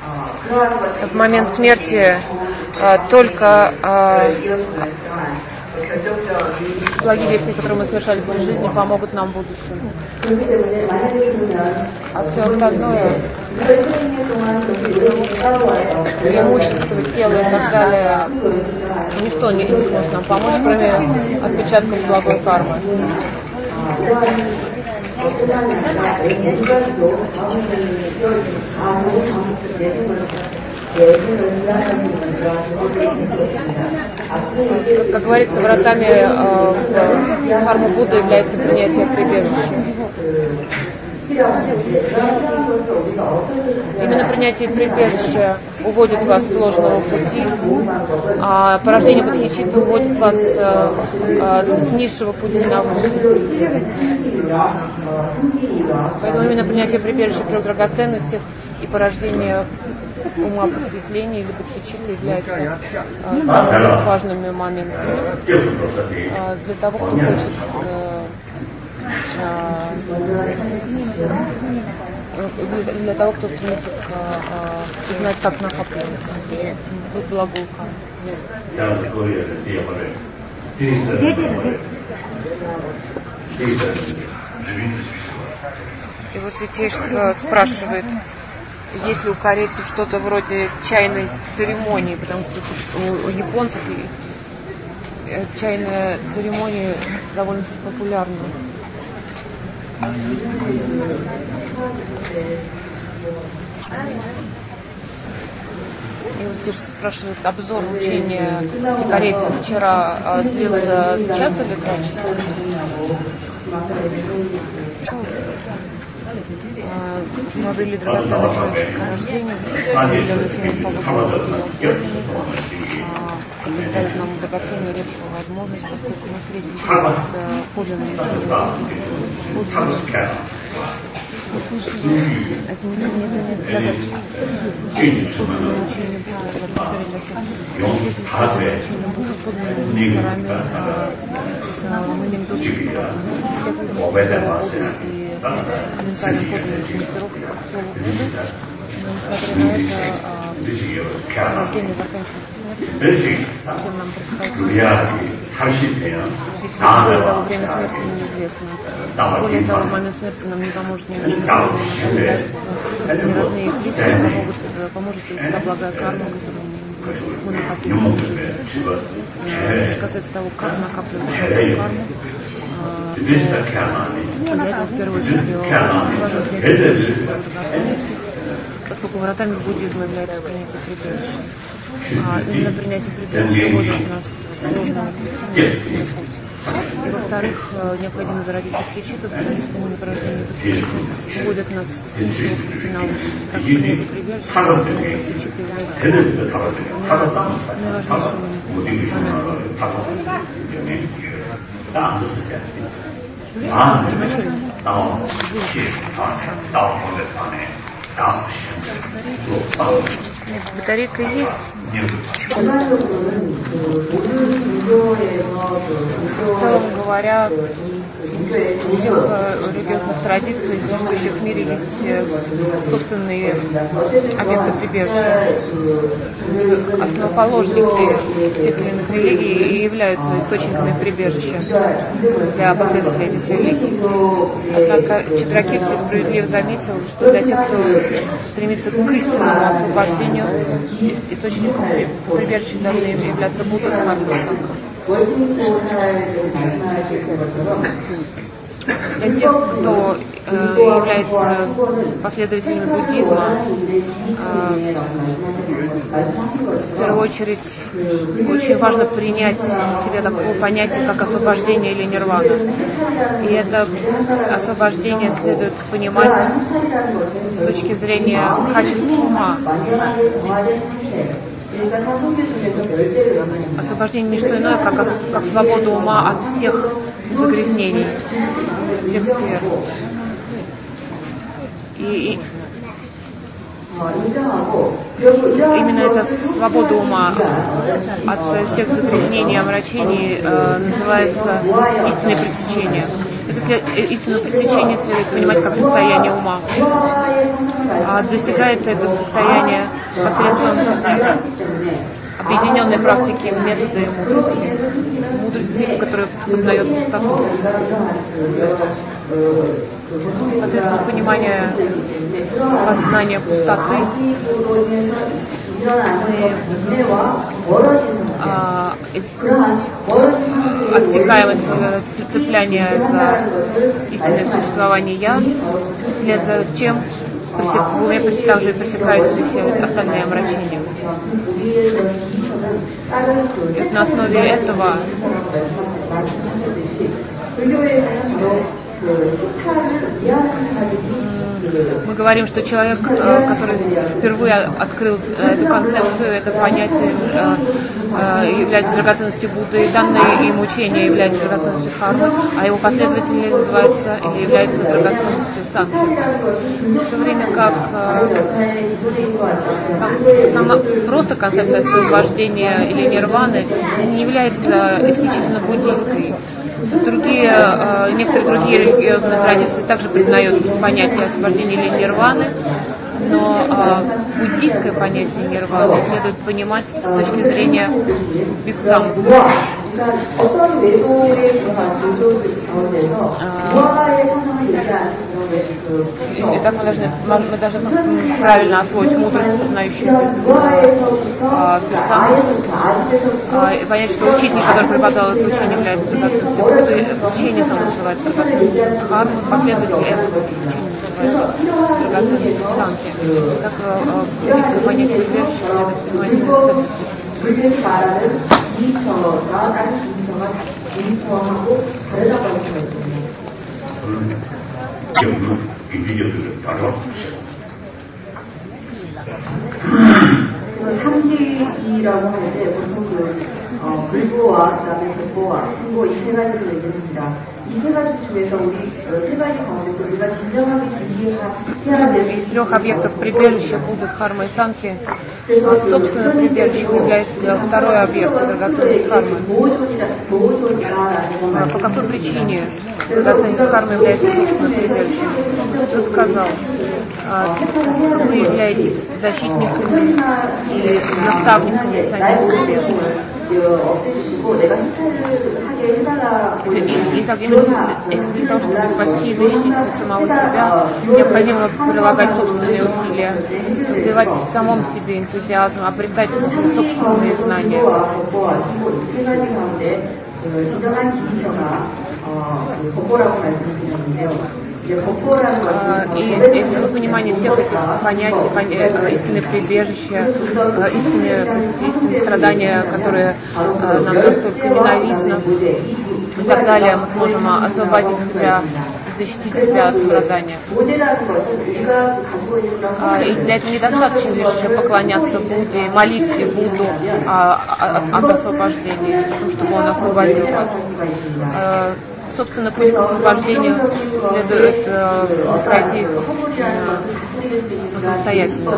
в момент смерти только благие вести, которые мы совершали в жизни, помогут нам в будущем. А все остальное, имущество, тело и так далее, ничто не сможет нам помочь, кроме отпечатков благой кармы. Как говорится, вратами в карму Будды является принятие прибежища. Именно принятие прибежища уводит вас с сложного пути, а порождение бодхичитты уводит вас с низшего пути на высший. Поэтому именно принятие прибежища трех драгоценностей и порождение ума просветления или бодхичитты являются самыми важными моментами для того, кто хочет для того, кто стремится узнать, как накапливать благую карму. Его святейшество спрашивает, есть ли у корейцев что-то вроде чайной церемонии, потому что у японцев чайная церемония довольно-таки популярна. И вот спрашивает, обзор учения корейцев вчера длился час или 2 часа? Мы обрели драгоценное человеческое рождение, для носения свободного который дает нам драгоценную редкую возможность, поскольку мы встретились с подлинными комментарием подлинных мастеров к слову Будды, но несмотря на это, рождение заканчивается смертью, чем нам предстоит. Более того, время смерти неизвестно. Более того, в момент смерти нам не поможет ни наше обстоятельства, ни родные и близкие, поможет только та благая карма, которую мы накопили в жизни. Что касается того, как накапливать благую карму, для этого в первую очередь важно снять драгоценности, поскольку вратами буддизма является принятие прибежища. Именно принятие прибежища вводит нас в сложный путь. И во-вторых, необходимо зародить бодхичитту, потому что именно порождение бодхичитты вводит нас с низшего пути на высший. Так принятие прибежища, порождение бодхичитты является наиважнейшим батарейка есть? В целом говоря, у всех религиозных традиций, существующих в мире, есть собственные объекты прибежища. Основоположники тех или иных религий и являются источниками прибежища для последователей этих религий. Однако Читракирти справедливо заметил, что для тех, кто стремится к истинному освобождению, источником прибежища должны являться Будда, Дхарма и Сангха. Для тех, кто является последователями буддизма, в первую очередь очень важно принять в себе такое понятие, как освобождение или нирвана. И это освобождение следует понимать с точки зрения качества ума. Освобождение не что иное, как свобода ума от всех загрязнений, всех сфер. И именно эта свобода ума от всех загрязнений и омрачений называется истинное пресечение. истину пресечения следует понимать как состояние ума. А достигается это состояние посредством объединенной практики метода и мудрости, которая познает пустоту. Посредством понимания познания пустоты отсекаем это цепляние за истинное существование «я», вслед за чем в уме также пресекаются и все остальные омрачения. И на основе этого мы говорим, что человек, который впервые открыл эту концепцию, это понятие является драгоценностью Будды, и данное им учение является драгоценностью Дхармы, а его последователи называются или являются драгоценностью Санхи. В то время как просто концепция освобождения или нирваны не является исключительно буддийской. Некоторые другие религиозные традиции также признают понятие освобождения или нирваны, но буддийское понятие нирваны следует понимать с точки зрения бесхрамства. Итак, мы должны правильно освоить мудрость, познающую и понять, что учитель, который преподавал это учение, является драгоценностью Будды, учение само называется драгоценностью Дхармы, последователи этого учения называются драгоценностью Санхи. Так, буддийское понятие прибежища следует понимать 물질이 말하는 이처가 다른 이처가 이처하고 다르다고 할 수가 있습니다. 삼지이라고 할 때 보통 불보와 그다음에 격보와 행보 이 세 가지를 얘기합니다. 이 세 가지 중에서 우리 세 가지 가운데서 우리가 진정하게 준비해야 될 из трех объектов прибежища Будды, Дхармы и Санхи, собственным прибежищем является второй объект, драгоценность Дхармы. По какой причине драгоценность Дхармы является собственным прибежищем? Кто сказал? Вы являетесь защитниками или наставниками самим себе. Итак, именно для того, чтобы спасти и защитить самого себя, необходимо прилагать собственные усилия, развивать в самом себе энтузиазм, обретать собственные знания. И все понимание всех этих понятий, истинное прибежище, истинные страдания, которые нам настолько ненавистны и так далее, мы сможем освободить себя, защитить себя от страдания. И для этого недостаточно лишь поклоняться Будде, молиться Будду об освобождении, о том, чтобы он освободил вас. Собственно, путь к освобождению следует пройти самостоятельно.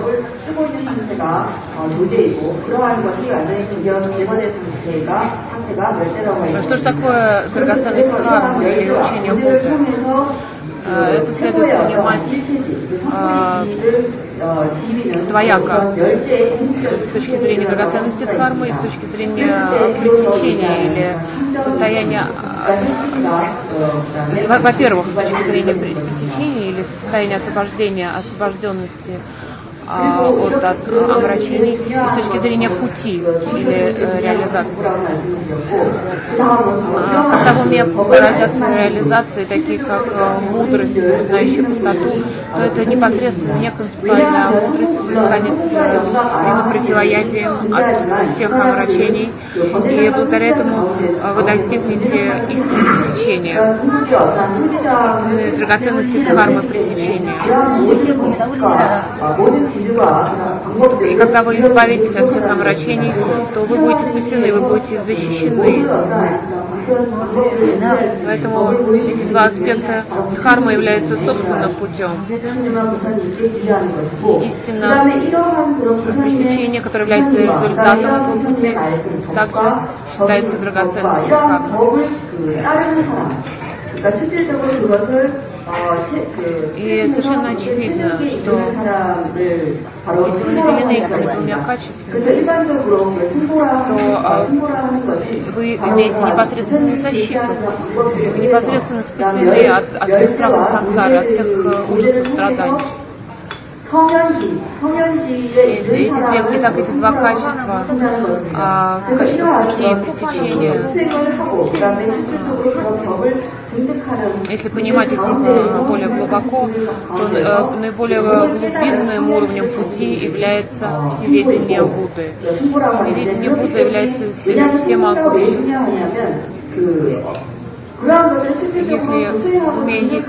Что же такое драгоценность Дхармы или учение Будды? Это следует понимать двояко с точки зрения драгоценности Дхармы и с точки зрения пресечения или состояния, во-первых, с точки зрения пресечения или состояния освобождения, освобожденности от омрачений, и с точки зрения пути или реализации. Когда в уме породятся реализации, такие как мудрость, знающая пустоту, то это непосредственно не концептуальная мудрость, станет прямым противоядием от всех омрачений, и благодаря этому вы достигнете истинного пресечения, драгоценности Дхармы пресечения. И когда вы избавитесь от всех омрачений, то вы будете спасены, вы будете защищены. Поэтому эти два аспекта Дхармы являются собственным путем. Истинно пресечение, которое является результатом этого пути, также считается драгоценностью Дхармы. И совершенно очевидно, что если вы наделены этими двумя качествами, то вы имеете непосредственную защиту, вы непосредственно спасены от всех страхов сансары, от всех ужасов страданий. Эти два качества, качество пути и пресечения, если понимать их более глубоко, то наиболее глубинным уровнем пути является всеведение Будды. Всеведение Будды является всемогущим. Если в уме есть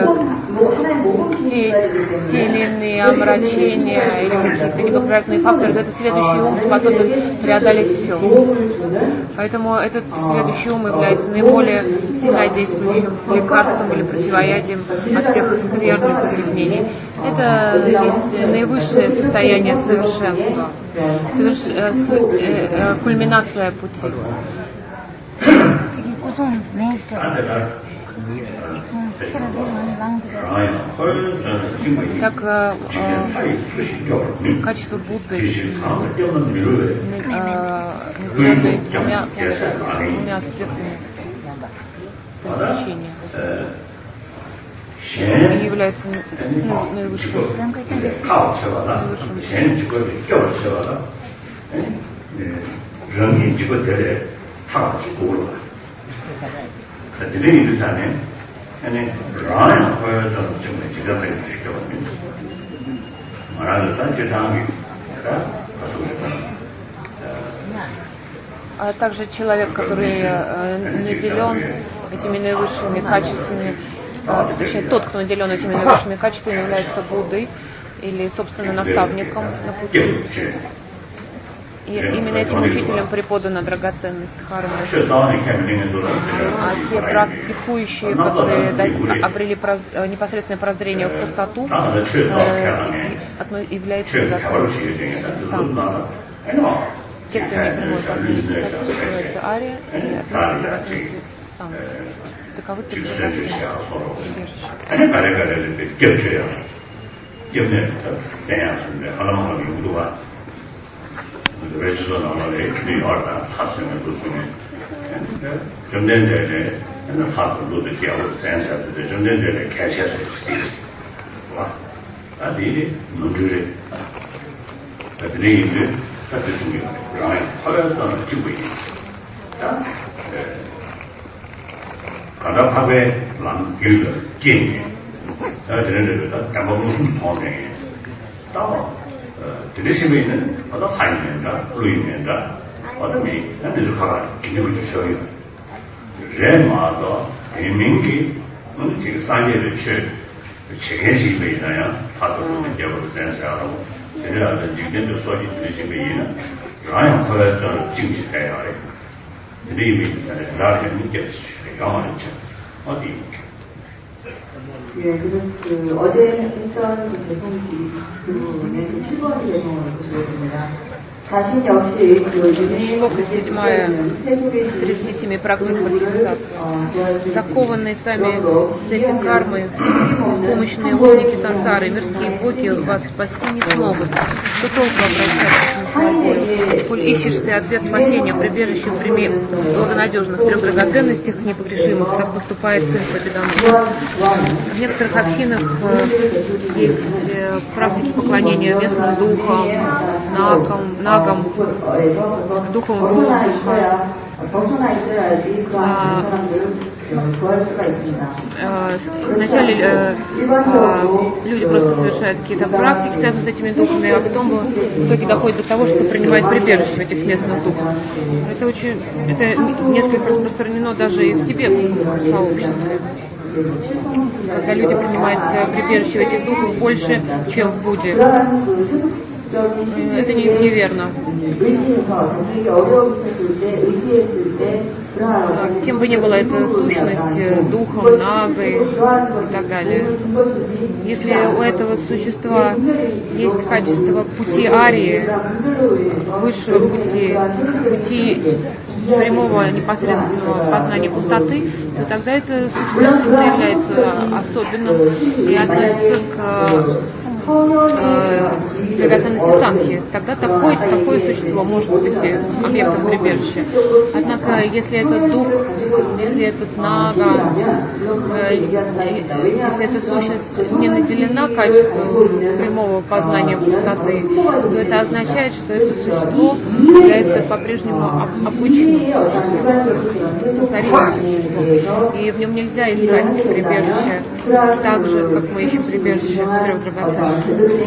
те или иные омрачения или какие-то неблагоприятные факторы, то этот следующий ум способен преодолеть все. Поэтому этот следующий ум является наиболее сильнодействующим лекарством или противоядием от всех скверн и загрязнений. Это есть наивысшее состояние совершенства, кульминация пути. Так, качество Будды, наделенное двумя аспектами пресечения, является наивысшим. А также человек, который наделен этими наивысшими качествами, точнее тот, кто наделен этими наивысшими качествами, является Буддой или, собственно, наставником на пути. И именно этим учителям преподана драгоценность дхармы. А те практикующие, которые обрели непосредственное прозрение в пустоту, являются драгоценностью. Те, кто имеет прямое познание пустоту, называются ария, и относятся к драгоценности сам. Таковы три драгоценности. 드레시면은 어떤 하이면다, 루이면다, 어떤 미, 나는 저가 기능을 주셔요. 레마도 대민기, 지금 산재를 체계시면이나야 파도로 되고 센서하고 제대로 지금도 소리 드레시면은 라인 퍼레서 진지해야 해. 드레미는 나를 느꼈지. 영화는 어디 예, 어제 했던 재송기 그분의 7번이 재송을 보시겠습니다. 자신 역시 Шлока 7, 37 практик бодхисаттвы. Закованные сами цепи кармы, беспомощные узники сансары, мирские боги вас спасти не смогут. Что толку обращаться к свободе? Коль ищешь ты ответ спасения, прибежище в благонадежных трех драгоценностях непогрешимых, как поступает сын победоносца. В некоторых общинах есть практики поклонения местным духам, нагам, духом воздуха. Вначале люди просто совершают какие-то практики, связанные с этими духами, а потом в итоге доходит до того, что принимают прибежище в этих местных духах. Это несколько распространено даже и в тибетском сообществе. Когда люди принимают прибежище в этих духах больше, чем в Будде. Это неверно. Кем бы ни была эта сущность, духом, нагой и так далее. Если у этого существа есть качество пути арии, высшего пути прямого непосредственного познания пустоты, то тогда это существо является особенным и относится к драгоценности санхи. Тогда такое существо может быть объектом прибежища. Однако, если это дух, если этот нага, если эта сущность не наделена качеством прямого познания пустоты, то это означает, что это существо является по-прежнему обычным повторимым существом. И в нем нельзя искать прибежище так же, как мы ищем прибежище в трех драгоценностях.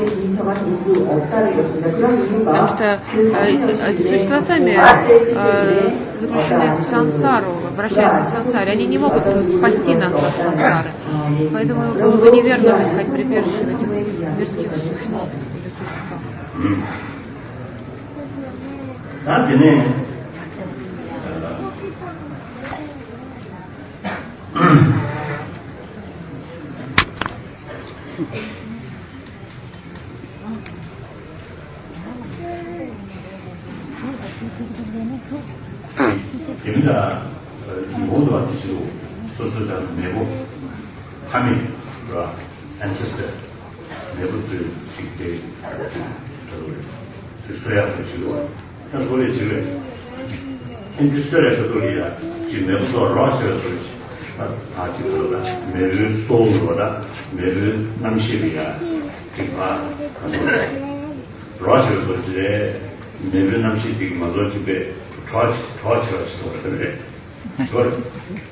Потому что эти существа сами заключены в сансару, вращаются в сансаре. Они не могут спасти нас от сансары. Поэтому было бы неверно искать прибежище в этих мирских существах. 됩니다. 모두가 뜻으로 소설자는 내부 하민과 ancestor 내부들 직대 써야 되지고 그래서 우리 지금 인디스트리아 저들이야 지금 내부도 러시아에서 다 지금보다 내부 소울보다 내부 남실이야 지금 러시아에서 이제 내부 남실이 맞아 집에 좋아치가 있어. 그걸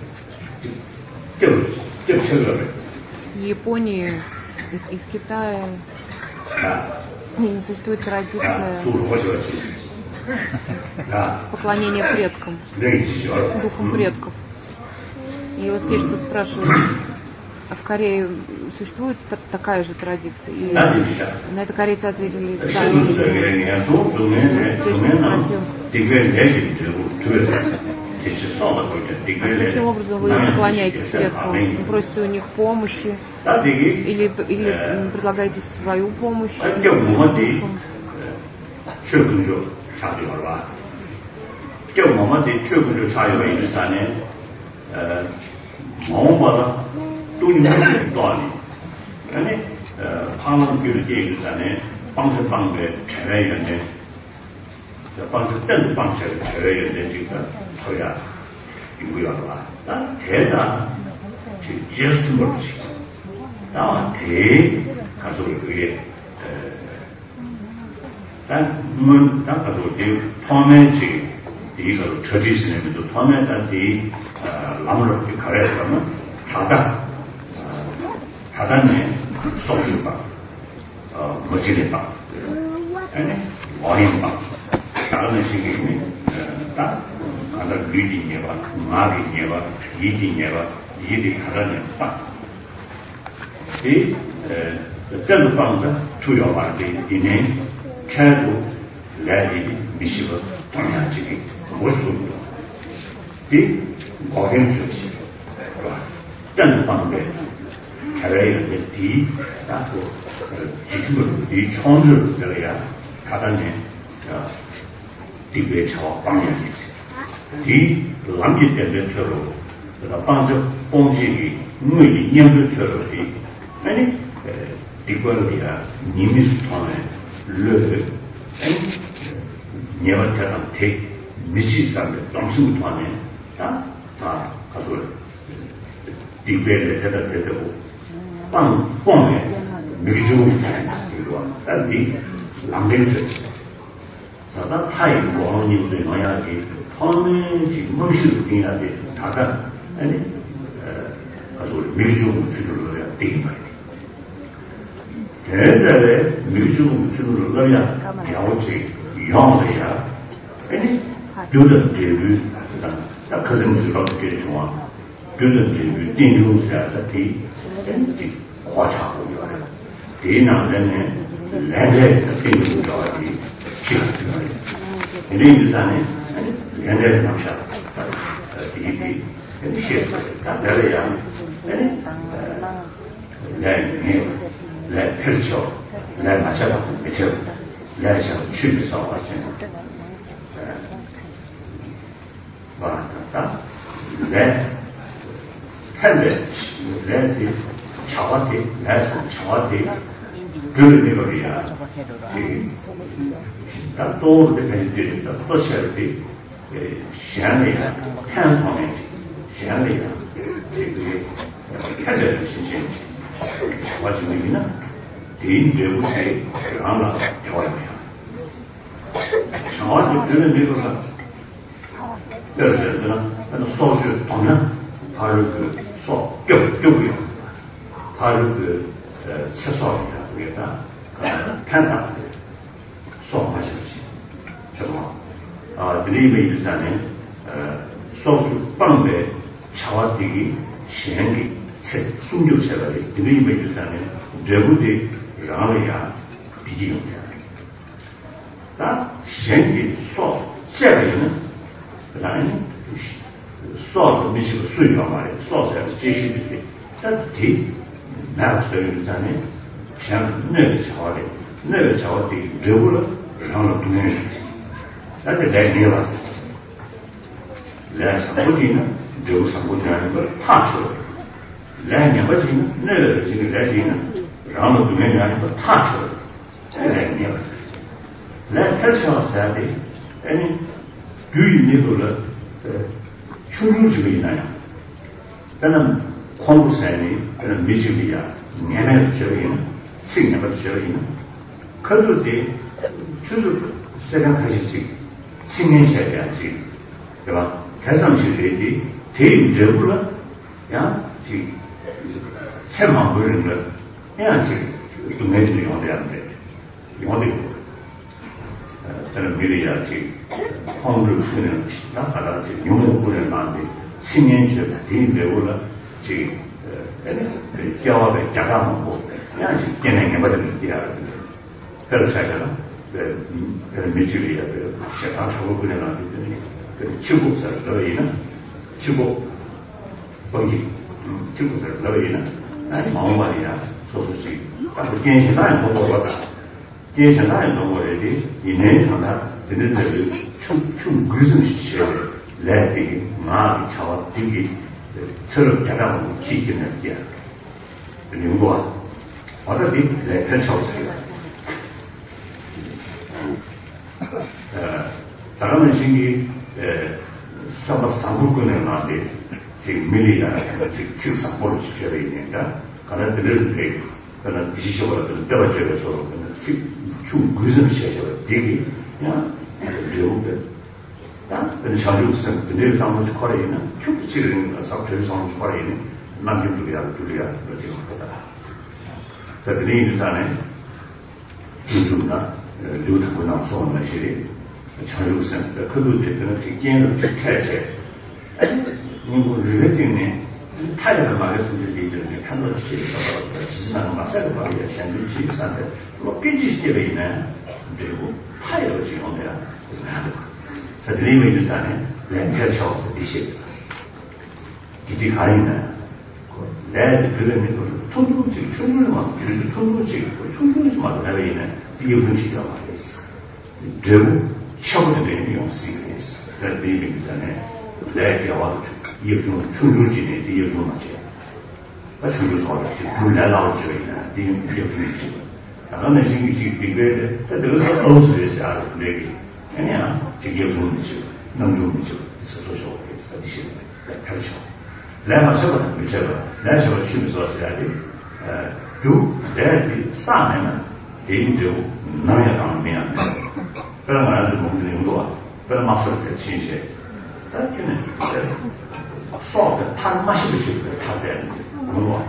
В Японии и в Китае не существует традиция поклонения предкам, духам предков. И вот все, что спрашивают, а в Корее существует такая же традиция? И на это корейцы ответили, да. Каким образом вы поклоняетесь предкам? Вы просите у них помощи? Или предлагаете свою помощь? 이거를 저지스네면도 처음에까지 나무를 가려서는 다단의 소주방, 머지네방, 와인방, 다른 식이 딱 가다 위디네와 마비네와 이디네와 이디 가다네 방. 이 셀방과 투여와데 이네 차도 레디 미시버 동양지기 모습도 이 어행주시 짠방배 잘해야 디 나고 지금은 이 총을 내야 가다네 디베 차와 방향이 디 남기 때문에 저로 방적 봉지기 무의 년도처럼 아니 디거리야 니미스톤에 르 네버처럼 대 미치상의 정신 안에 다 가서 디베를 해도 빵에 미주의 이거 단지 남대들 사다 타이 원인들 뭐야지 처음에 뭔실 해야 돼 다가 아니 가서 미주의 주를 해야 되는 거야 대대에 미주의 주를 넣어야 야오지 영어야 아니 교든 대비 다 그런 걸 어떻게 좋아 교든 대비 띵중사서 대 과차고요 대나는 레벨 띵중 좋아지 지금 이런 데서는 레벨 남샤 이게 시에서 다들어야 내 펼쳐 내 마셔 그쵸 来想去的时候，现在， 왔다. 내 헬레 레디 차와티 레슨 차와티 그르니거리야. 다 도르데 벤디다 또셔티 샹리야 한통에 샹리야 그게 헬레 신신 와지미나 대인제부세 라라 대화야. 차와티 그르니거라. 그래서 소주 동안 바로 그 뼈뼈뼈 바로 그 채소이다 그게다 판다 소마시지 정말 드림의 일산에 소주 빵배 차와되기 시행기 숨겨체라리 드림의 일산에 제부디 라리아 비디오야 다 시행기 소 제가는 그다음에 소도 미시고 수요가 말이야. 소스가 제시들이 딱히 나스를 전에 그냥 늘 자와대 저거를 하나 두면 나한테 내가 봤어. 내가 상고지는 저 상고지라는 걸 타쳐. 내가 봐지는 늘 지금 내지는 하나 두면 하는 거 타쳐. 내가 봤어. 내가 펼쳐서 돼. 아니 유인내도를 충분히가 있나요? 저는 공부사에 저는 미식이야. 내면의 저기는 생각의 저기는 그럴 때 주로 생각하시지 신경셔야지. 그봐 개성시대에 대인적으로 야 지 세만 보는 거 그냥 지 동네들이 온대한테 온대 저는 미래야지 홍를 쓰는 나가라 지금 용어를 만데 신년제 대인배우라 지금 교합의 자가하고 그냥 지금 깨는 게 맞는 거야. 그래서 제가 그 미치리야 그 시간 하고 그냥 하더니 그 중국에서 너희는 중국 거기 중국에서 너희는 아니 마음만이야 소소식 딱 괜찮아요 공부하다. 예전에 동물들이 이내 하나 되는 데를 충 그릇을 시켜야 레디 마비 차와 되게 서로 야당하고 지키는 게야. 그리고 어디 레터 차우스가 다른 신기 삼국군에 나한테 지금 밀리야 지금 삼보를 시켜야 되니까 가는 데를 내 그는 비시적으로 떨어져서 좀 그릇을 시켜야 되게 그냥 배우게 근데 자주성 근데 상황을 거래는 큐브치를 사업을 상황을 거래는 남김두리야 그렇게 하다. 자, 드링이 전에 요즘나 요즘 나서 나시리 자주성 그도 되는 기계는 특혜제 이거 리레팅네 타이어를 말했으면 이제 편도 시켜서 지난 마사를 말이야 현재 지산데 뭐 삐지시게 있네. 그리고 타이어를 지금 내가 하는 거. 자, 드림의 유산에 렌터처에서 디시 이게 가있네. 내 그런 걸 통통지 충분히만 그래도 통통지 충분히만 내가 있네. 이게 분식이라고 말했어. 그리고 처음에 되는 용식이 있어. 그 드림의 유산에 내 여와도 이게 좀 충분히네. 이게 좀 맞지. 나 충분히 소리지. 불날 나올 수 있네. 이게 분식이. 나는 신기지 비교해. 그래서 어디서 알아 내기. 아니야. 이게 분식. 남중이죠. 있어서 좋게 있어. 그렇죠. 내가 저거 미쳐봐. 내가 저거 취미서 해야 돼. 내가 싸면은 대인되고 남이 나오면 그런 거 아주 먹는 용도와 그런 맛을 진실. 그렇게는 소가 탄 맛이 드시고 타대 그거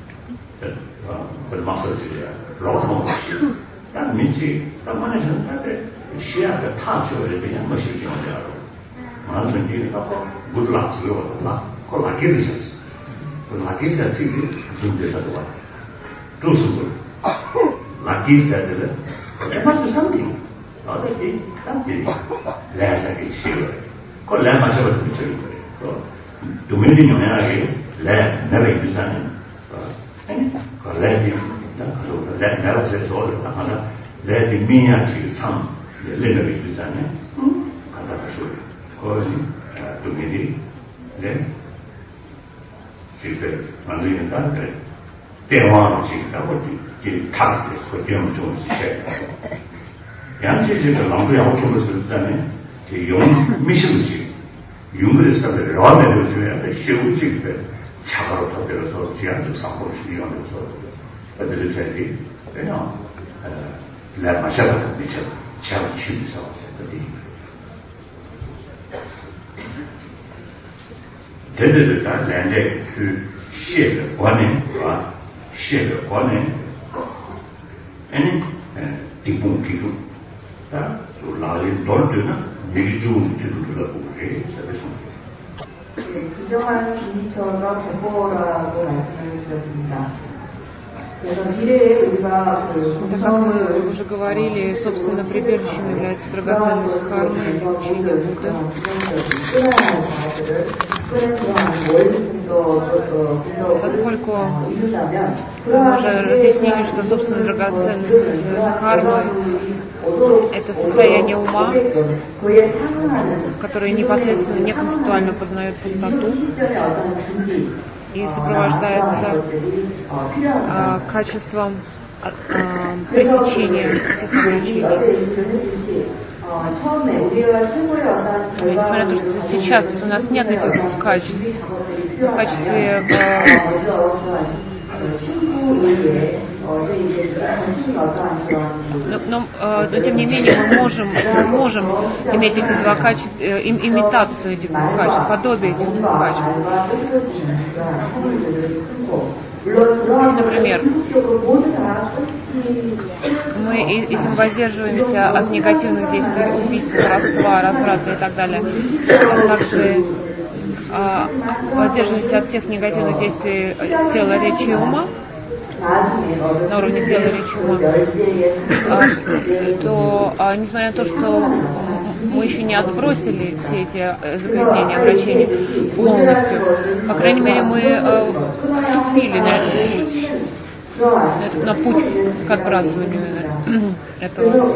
그런 맛을 드려야 로스 먹지. 딱 민지 딱 만에서는 타대 시야가 타셔야 되냐 맛이 좀 나요. 많은 게 갖고 물 락스로 그 락이 되셨어. 그 락이 자체가 문제가 와. 도스물 락이 자체를 에마스 상징 어떻게 상징이 레사기 싫어. 그 레마셔도 되죠. 그 도메인 영향하게 레 내가 있잖아요. 아니 그 레디 그 내가 제대로 하나 레디 미야지 참 레를 있잖아요. 갖다 줘. 그것이 동일이 지금 만드니까 그래 대화로 지금하고 이 타겟에서 비용 좀 시켜 양질적으로 남부하고 좀 있었다네 용 미심지 용을해서 라면을 줘야 돼 쉬우지 차가로 터들어서 지하철 상고를 쉬면서 어디를 제기 그냥 라 마셔서 미쳐 잘 취해서 어디 대대를 다 랜데 그 시의 관행 아 시의 관행 아니 디봉 기도 다 라인 돌드나 미주는 지도를 보게 그래서 부정한 기니처가 공포라고 말씀을 드렸습니다. 그래서 미래에 우리가 Так как мы уже говорили, собственно, прибежищем является драгоценность кармы или учение Будды. Поскольку мы уже разъяснили, что, собственно, драгоценность кармы — это состояние ума, которое непосредственно, неконцептуально познает пустоту и сопровождается качеством пресечения всех ограничений. Несмотря на то, что сейчас у нас нет этих двух качеств, в качестве но тем не менее мы можем иметь эти два качества, имитацию этих двух качеств, подобие этих двух качеств. Например, если мы воздерживаемся от негативных действий, убийства, воровства, разврата и так далее, а также воздерживаемся от всех негативных действий тела, речи и ума, на уровне тела, речи и ума, то, несмотря на то, что мы еще не отбросили все эти загрязнения, обращения полностью, по крайней мере, мы вступили на этот путь к отбрасыванию этого.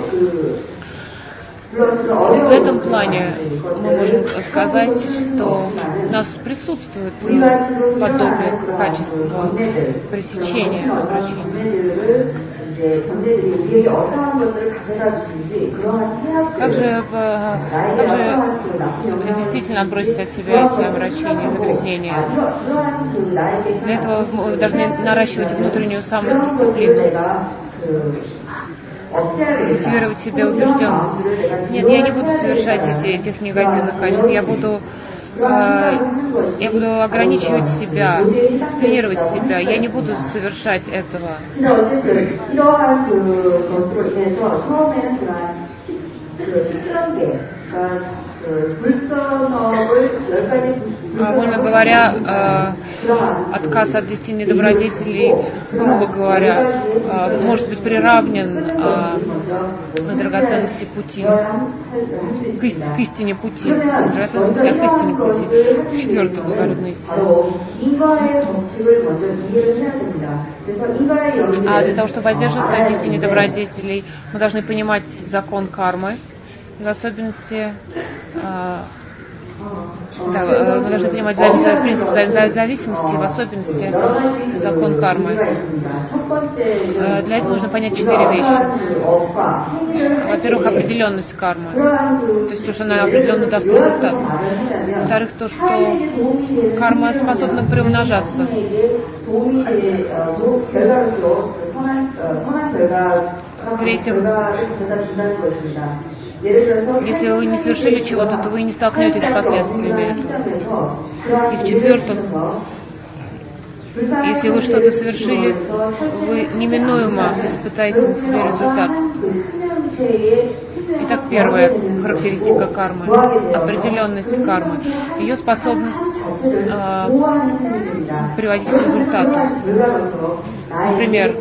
В этом плане мы можем сказать, что у нас присутствует подобие качества пресечения обращения. Как же действительно отбросить от себя эти обращения, загрязнения? Для этого мы должны наращивать внутреннюю самодисциплину, культивировать в себе убежденность. Нет, я не буду совершать этих негативных качеств. Я буду ограничивать себя, дисциплинировать себя. Я не буду совершать этого. Вольно говоря, отказ от 10 недобродетелей, грубо говоря, может быть приравнен к драгоценности пути, к истине пути, драгоценности пути, к истине пути, четвертую благородную истину. А для того, чтобы воздерживаться от 10 недобродетелей, мы должны понимать закон кармы, в особенности мы должны понимать принцип зависимости, в особенности закон кармы. Для этого нужно понять 4 вещи. Во-первых, определенность кармы, то есть то, что она определенно даст результат. Во-вторых, то, что карма способна приумножаться. В-третьих, если вы не совершили чего-то, то вы не столкнетесь с последствиями этого. И в-четвертых, если вы что-то совершили, вы неминуемо испытаете на себе результат. Итак, первая характеристика кармы – определенность кармы. Ее способность приводить к результату. Например,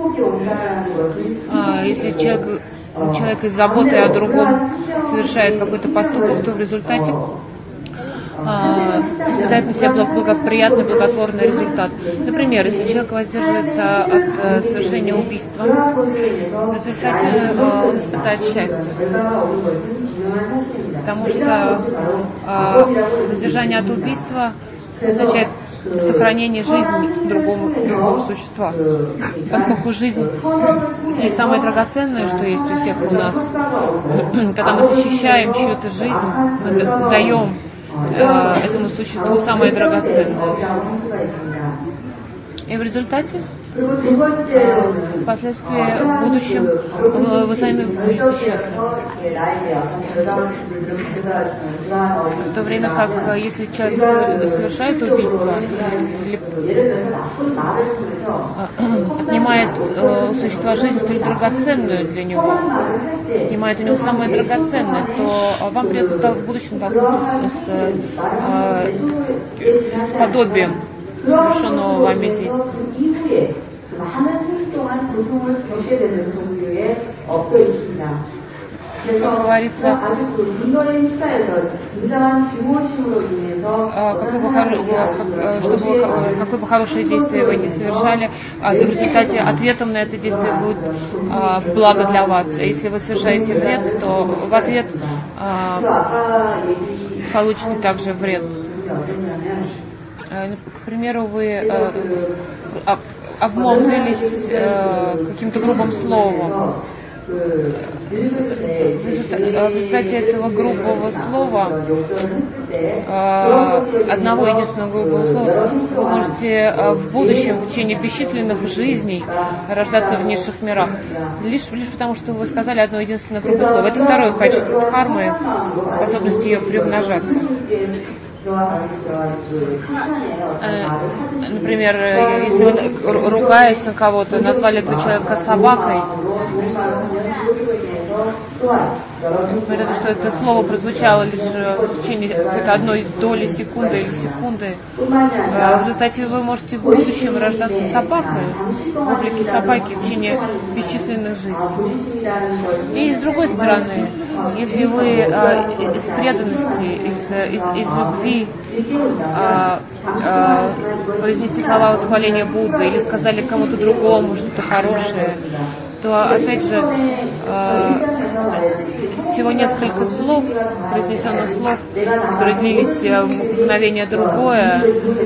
если человек из заботы о другом совершает какой-то поступок, то в результате испытает на себе благоприятный, благотворный результат. Например, если человек воздерживается от совершения убийства, в результате он испытает счастье. Потому что воздержание от убийства означает сохранение жизни другого существа. Поскольку жизнь не самое драгоценное, что есть у всех у нас, когда мы защищаем чью-то жизнь, мы даем этому существу самое драгоценное. И в результате, впоследствии, в будущем, вы сами будете счастливы. В то время как, если человек совершает убийство, отнимает у существа жизнь столь драгоценную для него, отнимает у него самое драгоценное, то вам придется в будущем столкнуться с подобием совершенного вами действия. Как говорится, какое бы хорошее действие вы ни совершали, в результате ответом на это действие будет благо для вас. А если вы совершаете вред, то в ответ получите также вред. К примеру, вы обмолвились каким-то грубым словом. В результате этого грубого слова, одного единственного грубого слова, вы можете в будущем, в течение бесчисленных жизней, рождаться в низших мирах. Лишь потому, что вы сказали одно единственное грубое слово. Это второе качество дхармы, способность ее приумножаться. Например, если вы, ругаясь на кого-то, назвали этого человека собакой, несмотря на то, что это слово прозвучало лишь в течение какой-то одной доли секунды или секунды, в результате вы можете в будущем рождаться собакой, в облике собаки в течение бесчисленных жизней. И с другой стороны, если вы из преданности, из любви произнесли слова восхваления Будды или сказали кому-то другому что-то хорошее, то, опять же, всего несколько слов, произнесенных слов, которые длились мгновение другое,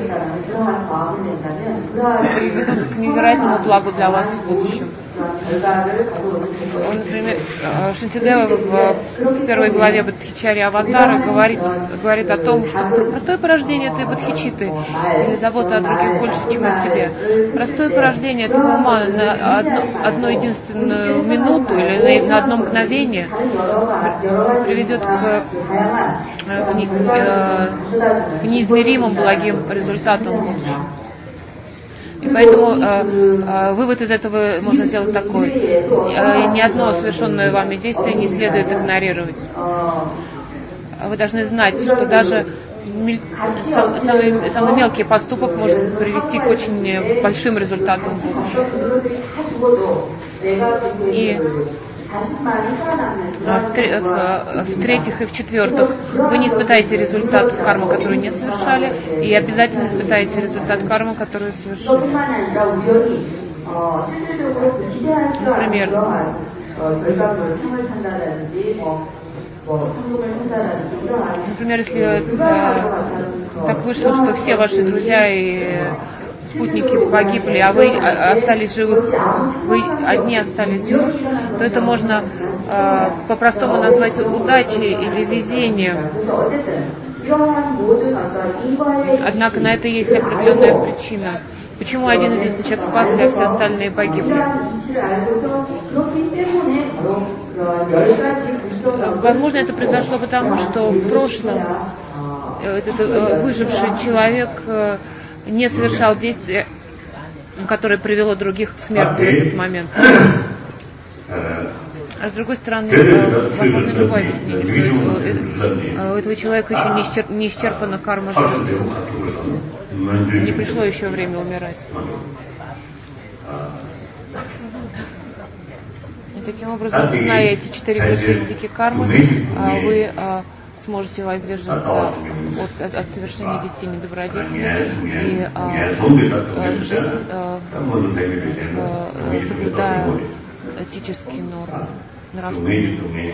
приведут к невероятному благу для вас в будущем. Например, Шантидева в первой главе Бодхичарьи Аватара говорит о том, что простое порождение этой бодхичиты или забота о других больше, чем о себе. Простое порождение этого ума на одну единственную минуту или на одно мгновение приведет к неизмеримым благим результатам в будущем. И поэтому вывод из этого можно сделать такой. Ни одно совершенное вами действие не следует игнорировать. Вы должны знать, что даже самый мелкий поступок может привести к очень большим результатам в будущем. И в-третьих и в-четвертых, вы не испытаете результат кармы, которую не совершали, и обязательно испытаете результат кармы, которую совершили. Например, если так вышло, что все ваши друзья и спутники погибли, а вы остались живых, вы одни остались живых, то это можно по-простому назвать удачей или везением. Однако на это есть определенная причина. Почему один единственный человек спасся, а все остальные погибли? Возможно, это произошло потому, что в прошлом этот выживший человек не совершал действия, которое привело других к смерти в этот момент. А с другой стороны, возможно, другое объяснение, что у этого человека еще не исчерпана карма жизни. Не пришло еще время умирать. И таким образом, зная эти 4 группы кармы, вы сможете воздерживаться от совершения 10 недобродетелей и жить, соблюдая этические нормы, нравственные нормы.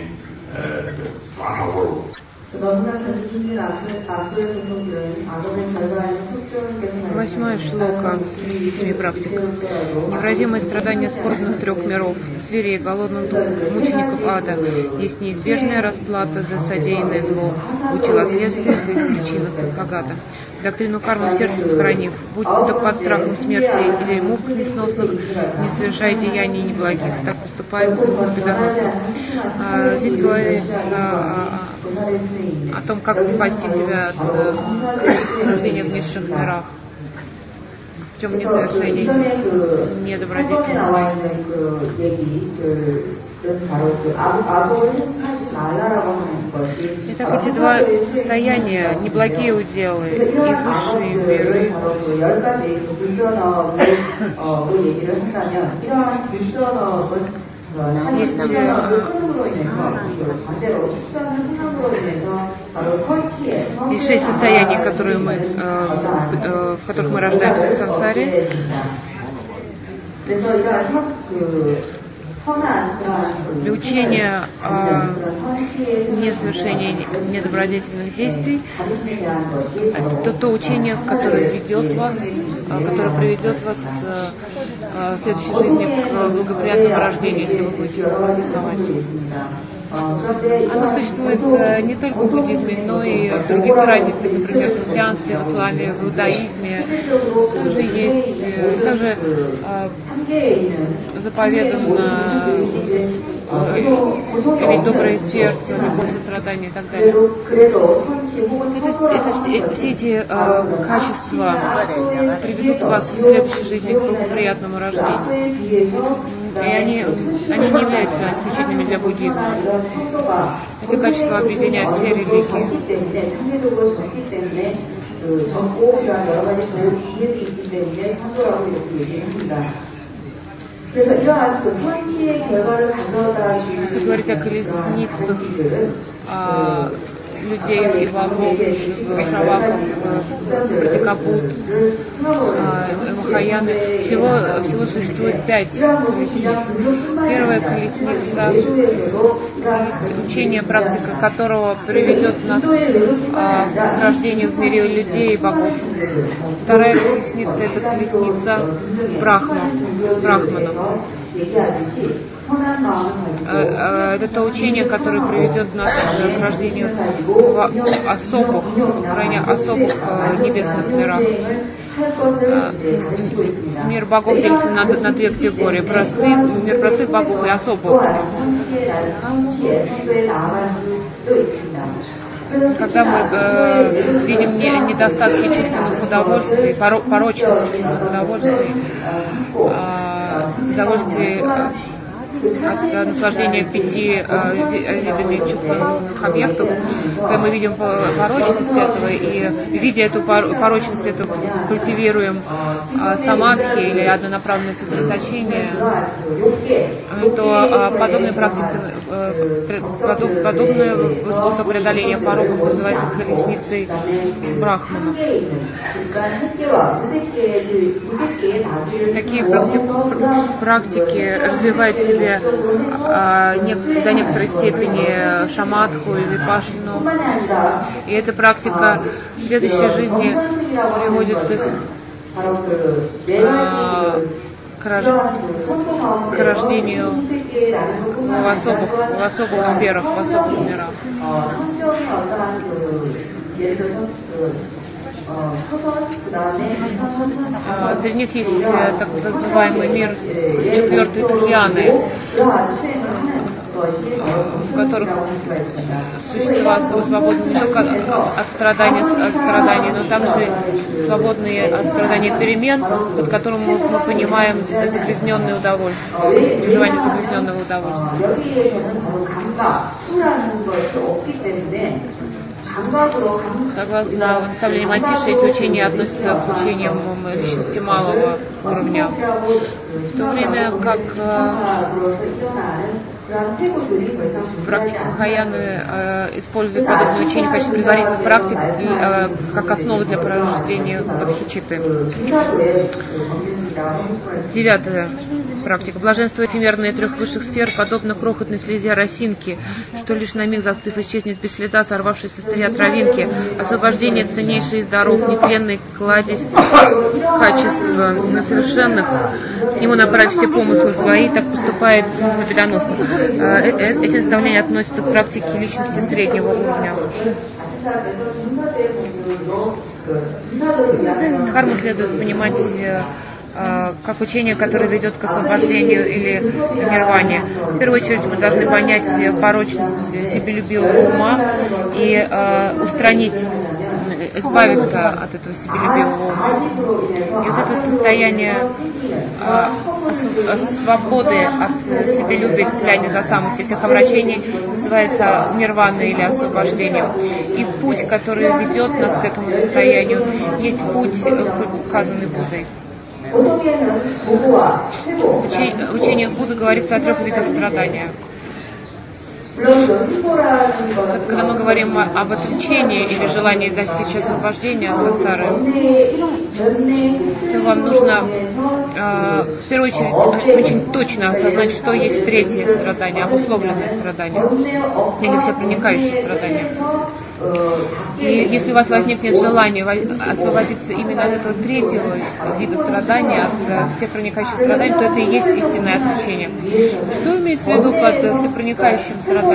Восьмая шлока 37 практик. Невразимые страдания скорбных 3 миров, зверей, голодных духов, мучеников ада есть неизбежная расплата за содеянное зло, учил о следствиях и причинах Тадхагата. Доктрину кармы в сердце сохранив, будь то под страхом смерти или мук несносных, не совершай деяний неблагих, так поступает победоносных. Здесь говорится о том, как спасти себя от рождения в низших мирах, причем не совершение недобродетельных действий. Итак, эти два состояния, неблагие уделы и высшие миры, есть 6 состояний, в которых мы рождаемся в сансаре. Для учения о несовершении недобродетельных действий, это то учение, которое ведет вас, которое приведет вас в следующей жизни к благоприятному рождению, если вы будете его практиковать. Оно существует не только в буддизме, но и в других традициях, например, в христианстве, в исламе, в иудаизме. Тоже есть, также заповедано иметь доброе сердце, любовь, сострадание и так далее. Все эти качества приведут вас в следующей жизни к благоприятному рождению. И они не являются исключительными для буддизма. Эти качества объединяют все религии. Если говорить о колесницах, людей и богов, шаваков, Пратикабут, Махаяны. Всего существует 5 колесниц. Первая колесница есть учение, практика которого приведет нас к рождению в мире людей и богов. Вторая колесница — это колесница Брахманов. Это то учение, которое приведет нас к рождению в крайне особых небесных мирах. Мир богов делится на 2 категории: мир простых богов и особых. Когда мы видим недостатки чувственных удовольствий, порочность чувственных удовольствий от наслаждения 5 видами чувственных объектов, когда мы видим порочность этого и, видя эту порочность, это культивируем самадхи или однонаправленное сосредоточение, то подобный способ преодоления пороков называется колесницей Брахманов. Такие практики развивают в себе до некоторой степени шаматху и випашину. И эта практика в следующей жизни приводит их к рождению в особых сферах, в особых мирах. Среди них есть так называемый мир 4-й Тхьяны, в которых существа свободны не только от страданий, но также свободные от страдания перемен, под которым мы понимаем загрязненное удовольствие, переживание загрязненного удовольствия. Согласно наставлению Матиши, эти учения относятся к учениям личности малого уровня, в то время как Практика Махаяны использует подобное учение в качестве предварительных практик как основы для порождения бодхичитты. 9-я практика. Блаженство эфемерное 3 высших сфер подобно крохотной слезе росинки, что лишь на миг застыв исчезнет без следа, оторвавшись от травинки. Освобождение ценнейший из даров, нетленный кладезь качества совершенных. К нему направь все помыслы свои, так поступает победоносно. Эти наставления относятся к практике личности среднего уровня. Дхарму следует понимать как учение, которое ведет к освобождению или нирване. В первую очередь мы должны понять порочность себелюбивого ума и устранить, избавиться от этого себелюбивого ума. И вот это состояние свободы от себелюбия, цепляния за самость и всех омрачений называется нирваной или освобождением. И путь, который ведет нас к этому состоянию, есть путь, указанный Буддой. В учениях Будды говорится о 3 видах страдания. Когда мы говорим об отречении или желании достичь освобождения от сансары, то вам нужно в первую очередь очень точно осознать, что есть 3-е страдание, обусловленное страдание или всепроникающее страдание. И если у вас возникнет желание освободиться именно от этого 3-го вида страдания, от всепроникающего страдания, то это и есть истинное отречение. Что имеется в виду под всепроникающим страданием?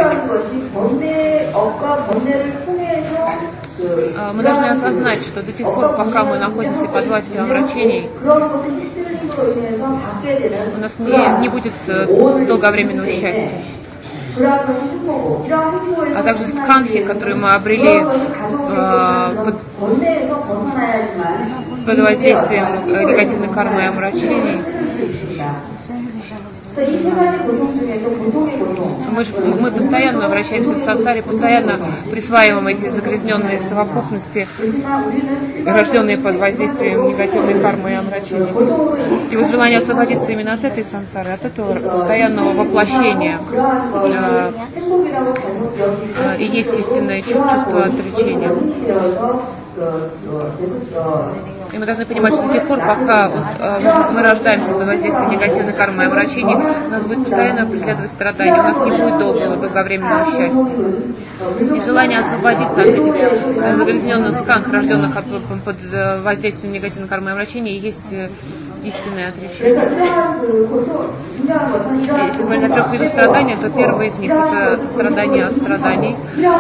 Мы должны осознать, что до тех пор, пока мы находимся под властью омрачений, у нас не будет долговременного счастья. А также сканхи, которые мы обрели под воздействием негативной кармы и омрачений, мы постоянно вращаемся в сансаре, постоянно присваиваем эти загрязненные совокупности, рожденные под воздействием негативной кармы и омрачений. И вот желание освободиться именно от этой сансары, от этого постоянного воплощения и есть истинное чувство отречения. И мы должны понимать, что до тех пор, пока мы рождаемся под воздействием негативной кармы и омрачений, нас будет постоянно преследовать страдания, у нас не будет долговременного счастья. И желание освободиться от этих загрязненных сканх, рожденных под воздействием негативной кармы и омрачений, есть истинное отречение. Если говорить о 3 видах страдания, то первый из них это страдание от страданий.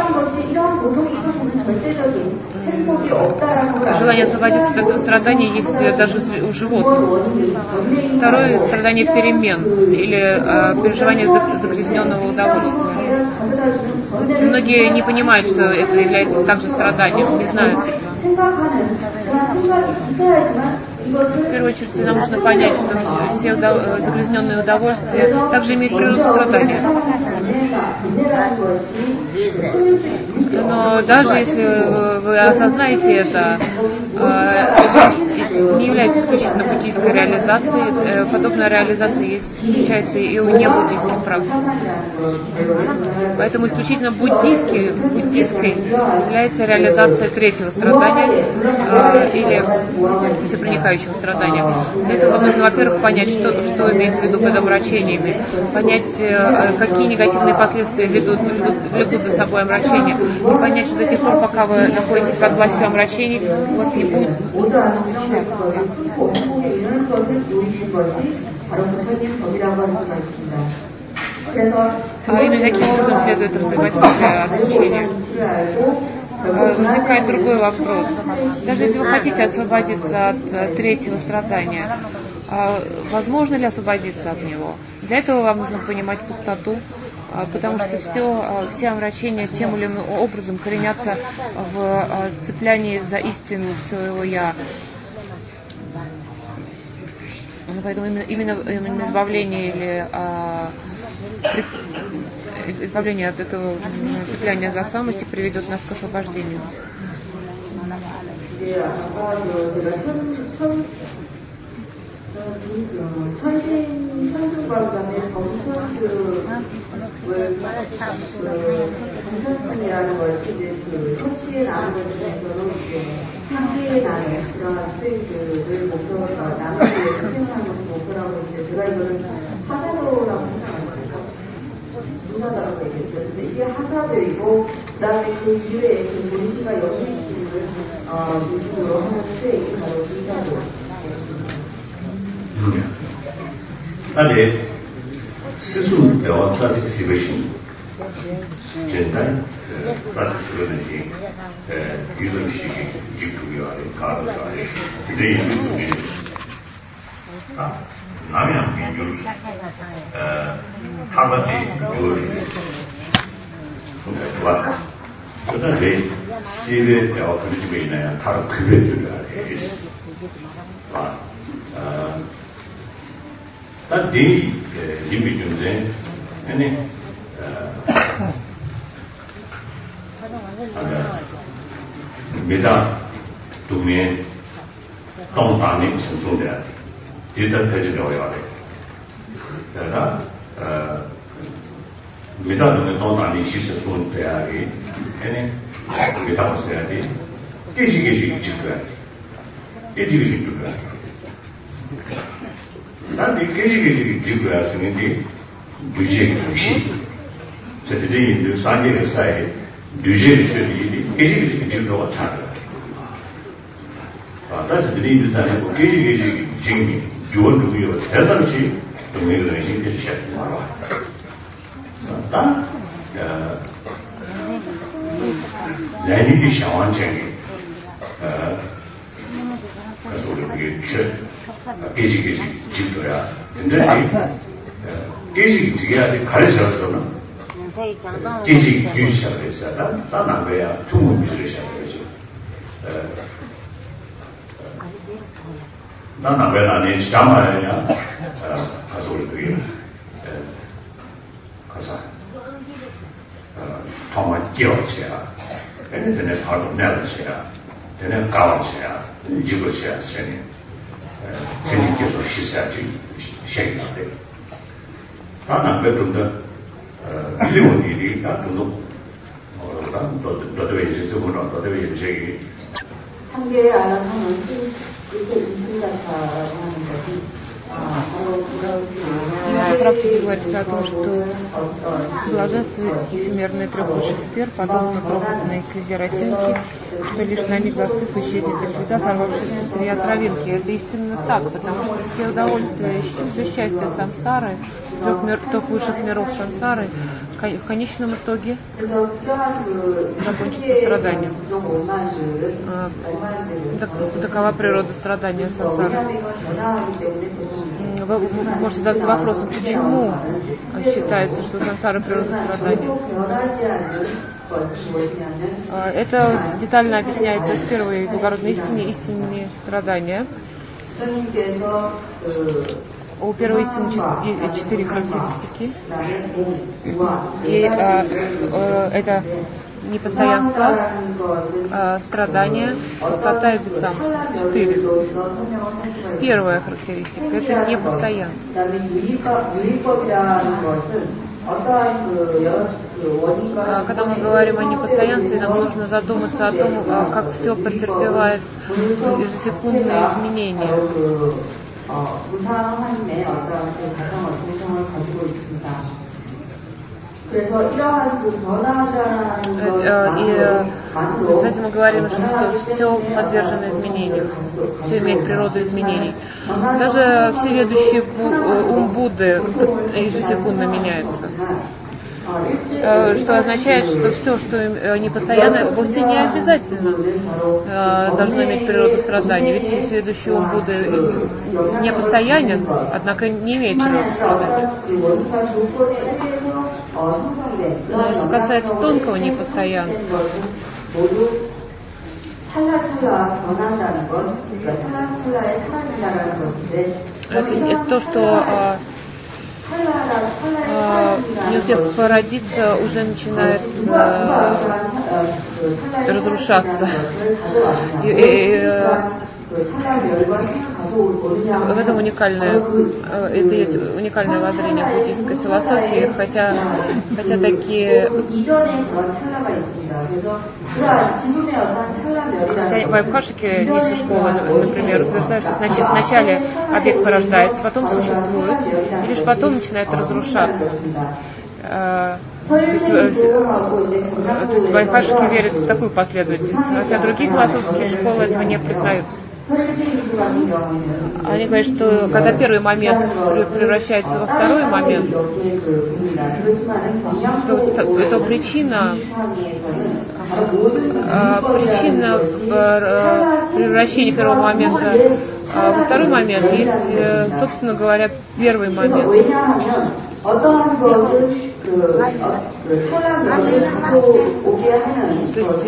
Желание освободиться от этого страдания есть даже у животных. Второе – страдание перемен или переживание загрязненного удовольствия. Многие не понимают, что это является также страданием, не знают этого. В первую очередь нам нужно понять, что все загрязненные удовольствия также имеют природу страдания. Но даже если вы осознаете это, не является исключительно буддийской реализацией. Подобная реализация встречается и у небуддийских практик. Поэтому исключительно буддийской является реализация 3-го страдания или всепроникающего страдания. Для этого вам нужно, во-первых, понять, что имеется в виду под омрачениями, понять, какие негативные последствия влекут за собой омрачения, и понять, что до тех пор, пока вы находитесь под властью омрачений, у вас не будет. А именно таким образом следует развивать себя отречение. Возникает другой вопрос. Даже если вы хотите освободиться от 3-го страдания, возможно ли освободиться от него? Для этого вам нужно понимать пустоту, потому что все омрачения тем или иным образом коренятся в цеплянии за истину своего «я». Поэтому именно избавление или избавление от этого цепляния за самости приведет нас к освобождению. 공산품이라는 것이 이제 그 토지에 나는 것 중에서도 이제 토지에 나는 그런 수익들을 목표로 나누기 위해서 생산하는 것을 목표라고 했는데 제가 이거는 하사도라고 생각합니다. 무사다라고 얘기했어요. 근데 이게 하사도이고 그다음에 그 이외에 그 본시가 영리심을 중심으로 하는 수익이 바로 비사도. 那里实数表它的思维性简单它的思维能力语文学习就主要的卡路啥的这也就是啊南洋民族他们的有对吧这个是思维表可能就没那样它的区别就是啊다 대리 준비 중에 아니 메다 동네 동반에 신송돼야 돼. 일단 대지되어야 돼. 그러나 메다 동네 동반에 신송돼야 돼. 아니 메다 없어야 돼. 깨지게 지켜야 돼. 깨지게 지켜야 돼. 난 깨지게 지켜야 쓰는데 규제가 없이 세대인들 산재가 쌓여 규제를 쓰기 깨지게 지켜가 차려. 다시 드리는 사람은 깨지게 지금 요원들이요 대단히 동네를 신경 쓰고 다 내리기 상황쟁이 그래서 우리 깨지게 지켜야 근데 깨지게 지켜야 돼 가르쳐서는 깨지게 유지하고 있어야 다 나가야 통을 유지하셔야지 나 나가야 나는 시장하냐 가서 우리 그게 가서 통화 끼어치야 얘네들은 바로 내려치야 얘네 가와치야 이거치야 세네 재밌게서 시사지 생각돼 다 나가야 좀더 이런 일이 다 좀더 너도 왜 이제 너도 왜 이제 한계의 알아서는 이렇게 인생가사라고 하는 것이 В практике говорится о том, что блаженство эфемерное трех высших сфер подобно крохотной слезе росинки, что лишь на миг застыв исчезнет без следа, сорвавшись с три травинки. Это истинно так, потому что все удовольствия, все счастье сансары, трех высших миров сансары, в конечном итоге закончится страданием. Такова природа страдания сансары. Вы можете задаться вопросом, почему считается, что сансара природа страдания? Это детально объясняется в первой благородной истине страдания. У первой истины 4 характеристики. И это непостоянство, страдание, пустота и бессамство. 4. Первая характеристика – это непостоянство. Когда мы говорим о непостоянстве, нам нужно задуматься о том, как все претерпевает ежесекундные изменения. Кстати, мы говорим, что все подвержено изменениям, все имеет природу изменений. Даже всеведущий ум Будды ежесекундно меняется. Что означает, что все, что непостоянно, вовсе не обязательно должно иметь природу страдания. Ведь всеведущий ум Будды непостоянен, однако не имеет природы страдания. Что касается тонкого непостоянства, это то, что не успев породиться, уже начинает разрушаться. В этом это есть уникальное воззрение буддийской философии, хотя такие... Хотя вайбхашики низшей школы, например, утверждают, что вначале объект порождается, потом существует, и лишь потом начинает разрушаться. То есть вайбхашики верят в такую последовательность, хотя другие философские школы этого не признают. Они говорят, что когда первый момент превращается во второй момент, то причина превращения первого момента во второй момент есть, собственно говоря, первый момент. То есть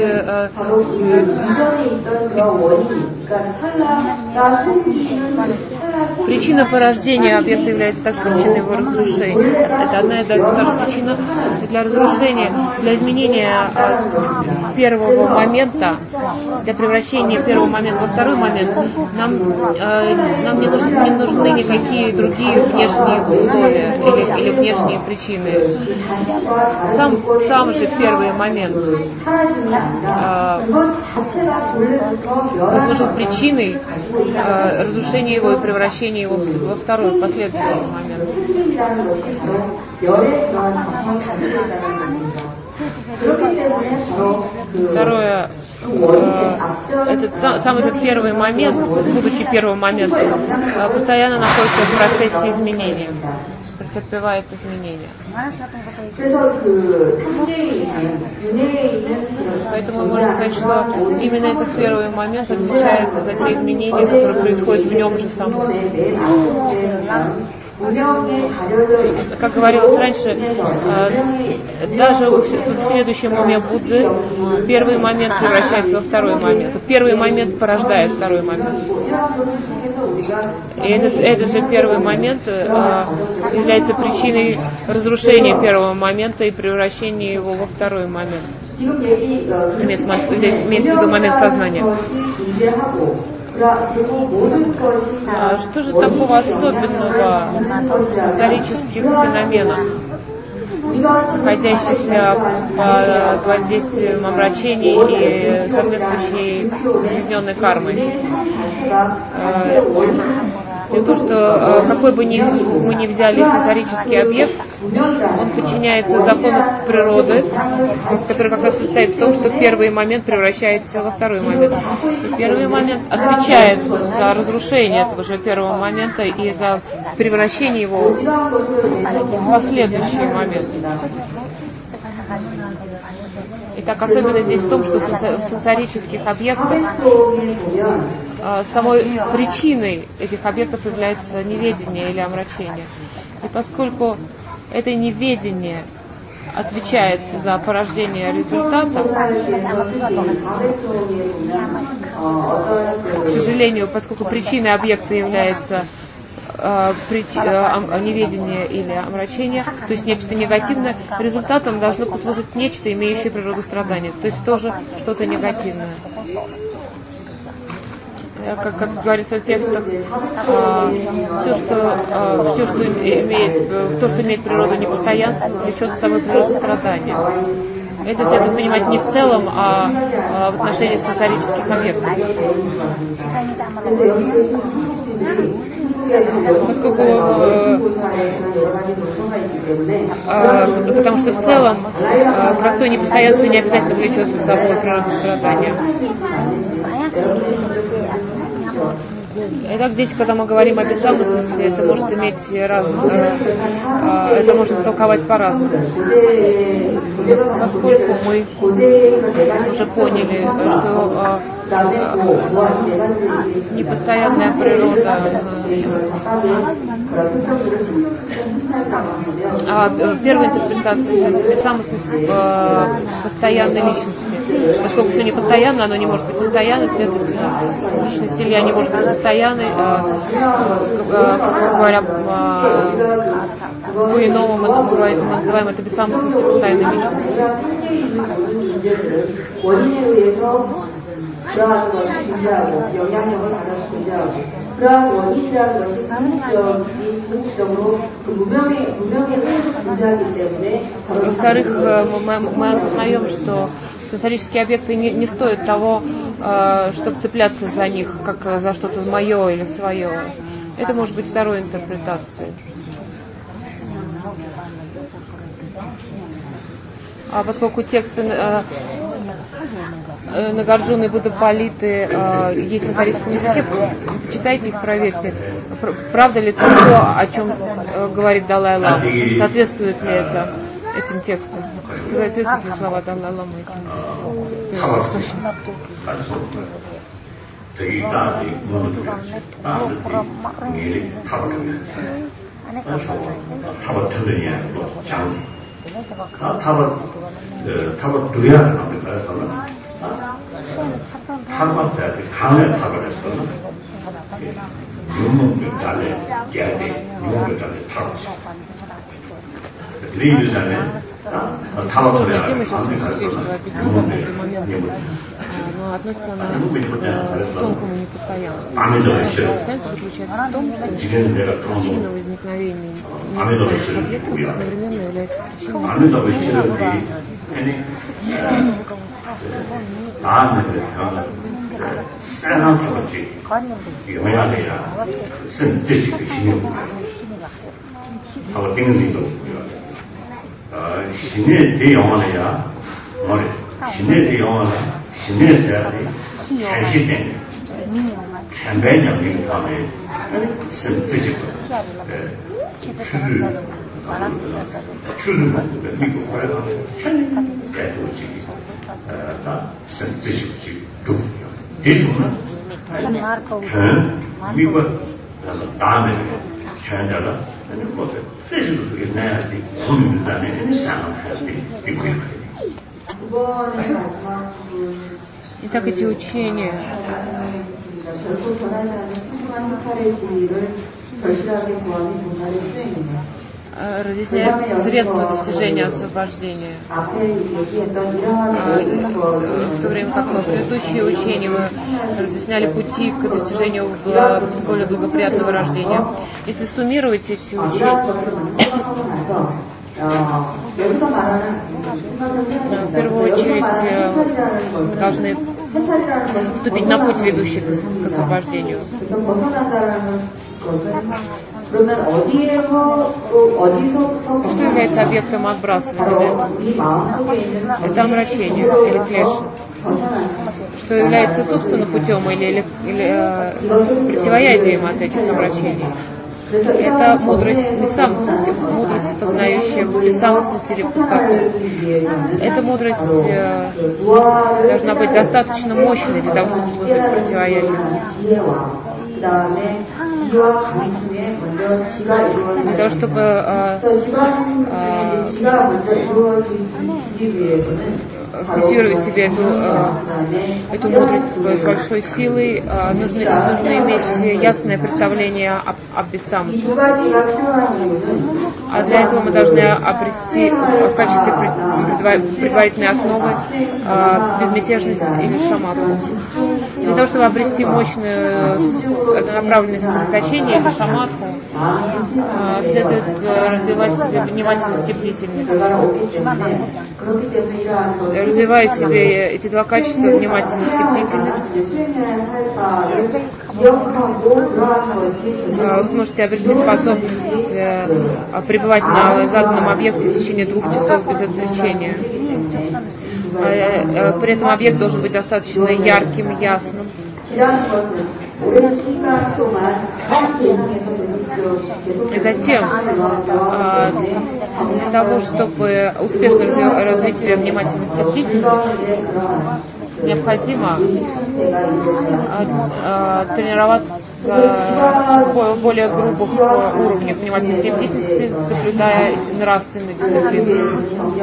причина порождения объекта является также причиной его разрушения. Это одна и та же причина для разрушения, для изменения первого момента, для превращения первого момента во второй момент. Нам не нужны никакие другие внешние условия или внешние причины. Сам же первый момент послужил причиной разрушения его и превращения его во второй, последующий момент. Второе, этот первый момент, будучи первым моментом, постоянно находится в процессе изменения, претерпевает изменения. Поэтому можно сказать, что именно этот первый момент отвечает за те изменения, которые происходят в нем же самом. Как говорилось раньше, даже в следующем уме Будды первый момент превращается во второй момент. Первый момент порождает второй момент. И этот же первый момент является причиной разрушения первого момента и превращения его во второй момент. Имеется в виду момент сознания. Что же такого особенного в сенсорических феноменах, находящихся под воздействием омрачений и соответствующей объединенной кармой? То, что какой бы мы ни взяли сенсорический объект, он подчиняется закону природы, который как раз состоит в том, что первый момент превращается во второй момент. И первый момент отвечает за разрушение этого же первого момента и за превращение его в последующий момент. Итак, особенность здесь в том, что в сенсорических объектах самой причиной этих объектов является неведение или омрачение. И поскольку это неведение отвечает за порождение результата, к сожалению, поскольку причиной объекта является неведение или омрачение, то есть нечто негативное, результатом должно послужить нечто, имеющее природу страдания, то есть тоже что-то негативное. Как говорится в текстах, все, что имеет природу непостоянства, влечет за собой природу страдания. Это следует понимать не в целом, а в отношении сенсорических объектов. Поскольку, потому что в целом простое непостоянство не обязательно влечет за собой природу страдания. Итак, здесь, когда мы говорим о беззаботности, это может иметь это можно толковать по-разному. Поскольку мы уже поняли, что непостоянная природа первая интерпретация беззаботности постоянной личности. Поскольку все непостоянно, оно не может быть постоянной, следовательно, личность Илья не может быть постоянной, говоря по-иному, мы называем это беззаботностью постоянной личности. 그러한 것이 존재하고 영향력을 받아서 존재하고 그러한 원인이라는 것이 궁극적으로 그 무명의 의해서 존재하기 때문에 Во-вторых, мы осознаем, что сенсорические объекты не стоят того, чтобы цепляться за них, как за что-то мое или свое. Это может быть второй интерпретацией. А поскольку тексты Нагарджуны и Буддапалиты есть на корейском языке, почитайте их, проверьте, правда ли то, о чем говорит Далай-лама, соответствует ли это этим текстам, соответствуют ли слова Далай-ламы этим источникам. 탑을 두야 합니다. 탑을 강에 탑을 했어요. 유목을 달래, 개대, 유목을 달래 탑. 리뷰잖아요. Сложная тема, сейчас я все что объяснила в этот момент, но относится она к тонкому непостоянству. Непостоянство заключается в том, что причина возникновения непостоянных объектов одновременно является причиной 신의 대영원이야. 뭐래? 신의 대영원은 신의 세상이 현실된 현배념인 다음에 선뜻이고 추르는 미국 거라고 현대도지 다 선뜻이지 중요. 대중은 미국 다음에 현대가 Итак, эти учения разъясняют средства достижения освобождения. В то время как в предыдущие учения мы разъясняли пути к достижению более благоприятного рождения. Если суммировать эти учения, в первую очередь мы должны вступить на путь, ведущий к освобождению. Что является объектом отбрасывания? Это омрачение или клеша. Что является собственно путем или противоядием от этих омрачений? Это мудрость бессамостности, мудрость, познающая бессамостность или пустоту. Эта мудрость должна быть достаточно мощной для того, чтобы служить противоядием. Для того, чтобы культивировать в себе эту мудрость с большой силой, нужно иметь ясное представление об бессамости. А для этого мы должны обрести в качестве предварительной основы безмятежность или шаматху. Для того, чтобы обрести мощную направленное сосредоточение или шаматху, следует развивать в себе внимательность и бдительность. Развивая в себе эти два качества, внимательность и бдительность, вы сможете обрести способность пребывать на заданном объекте в течение 2 часов без отвлечения. При этом объект должен быть достаточно ярким, ясным. И затем, для того, чтобы успешно развить себе внимательность и бдительность, необходимо тренироваться в более грубых уровнях внимательности и бдительности, соблюдая нравственную дисциплину.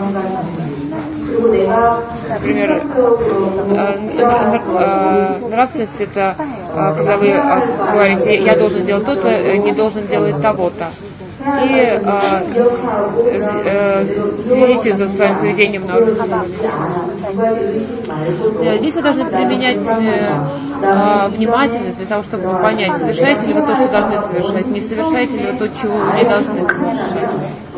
Например, нравственность — это когда вы говорите: я должен делать то-то, не должен делать того-то. и следите за своим поведением на уровне. Здесь вы должны применять внимательность для того, чтобы понять, совершаете ли вы то, что должны совершать, не совершаете ли вы то, чего вы не должны совершать.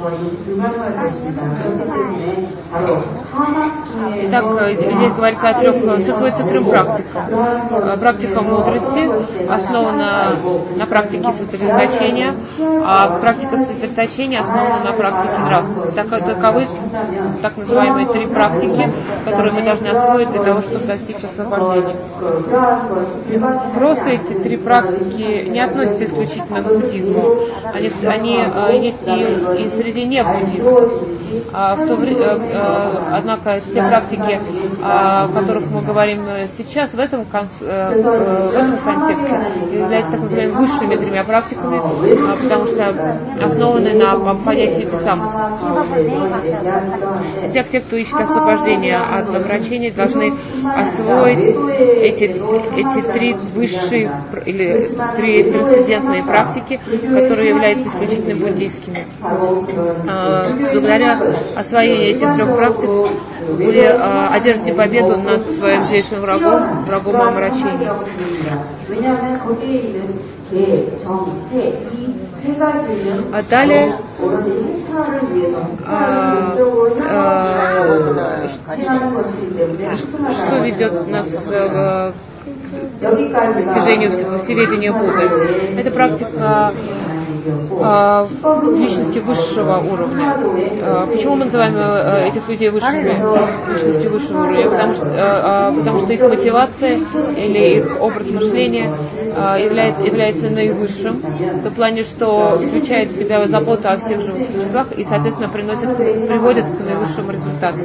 Итак, здесь говорится о трех, все сводится к трем практикам. Практика мудрости основана на практике сосредоточения, а практика сосредоточения основана на практике нравственности. Таковы так называемые три практики, которые мы должны освоить для того, чтобы достичь освобождения. Просто эти три практики не относятся исключительно к буддизму. Они есть и среди не-буддистов. Однако те практики, о которых мы говорим сейчас, в этом контексте являются так называемыми высшими тремя практиками, потому что основаны на понятии бессамостности. Те, кто ищет освобождение от омрачений, должны освоить эти три высшие или три трансцендентные практики, которые являются исключительно буддийскими. Благодаря освоению этих трех практик вы одержите победу над своим злейшим врагом омрачения. А далее что ведет нас к достижению всеведения Будды? Это практика личности высшего уровня. Почему мы называем этих людей личностью высшего уровня? Потому что их мотивация или их образ мышления является наивысшим, в том плане, что включает в себя заботу о всех живых существах и, соответственно, приводит к наивысшим результатам.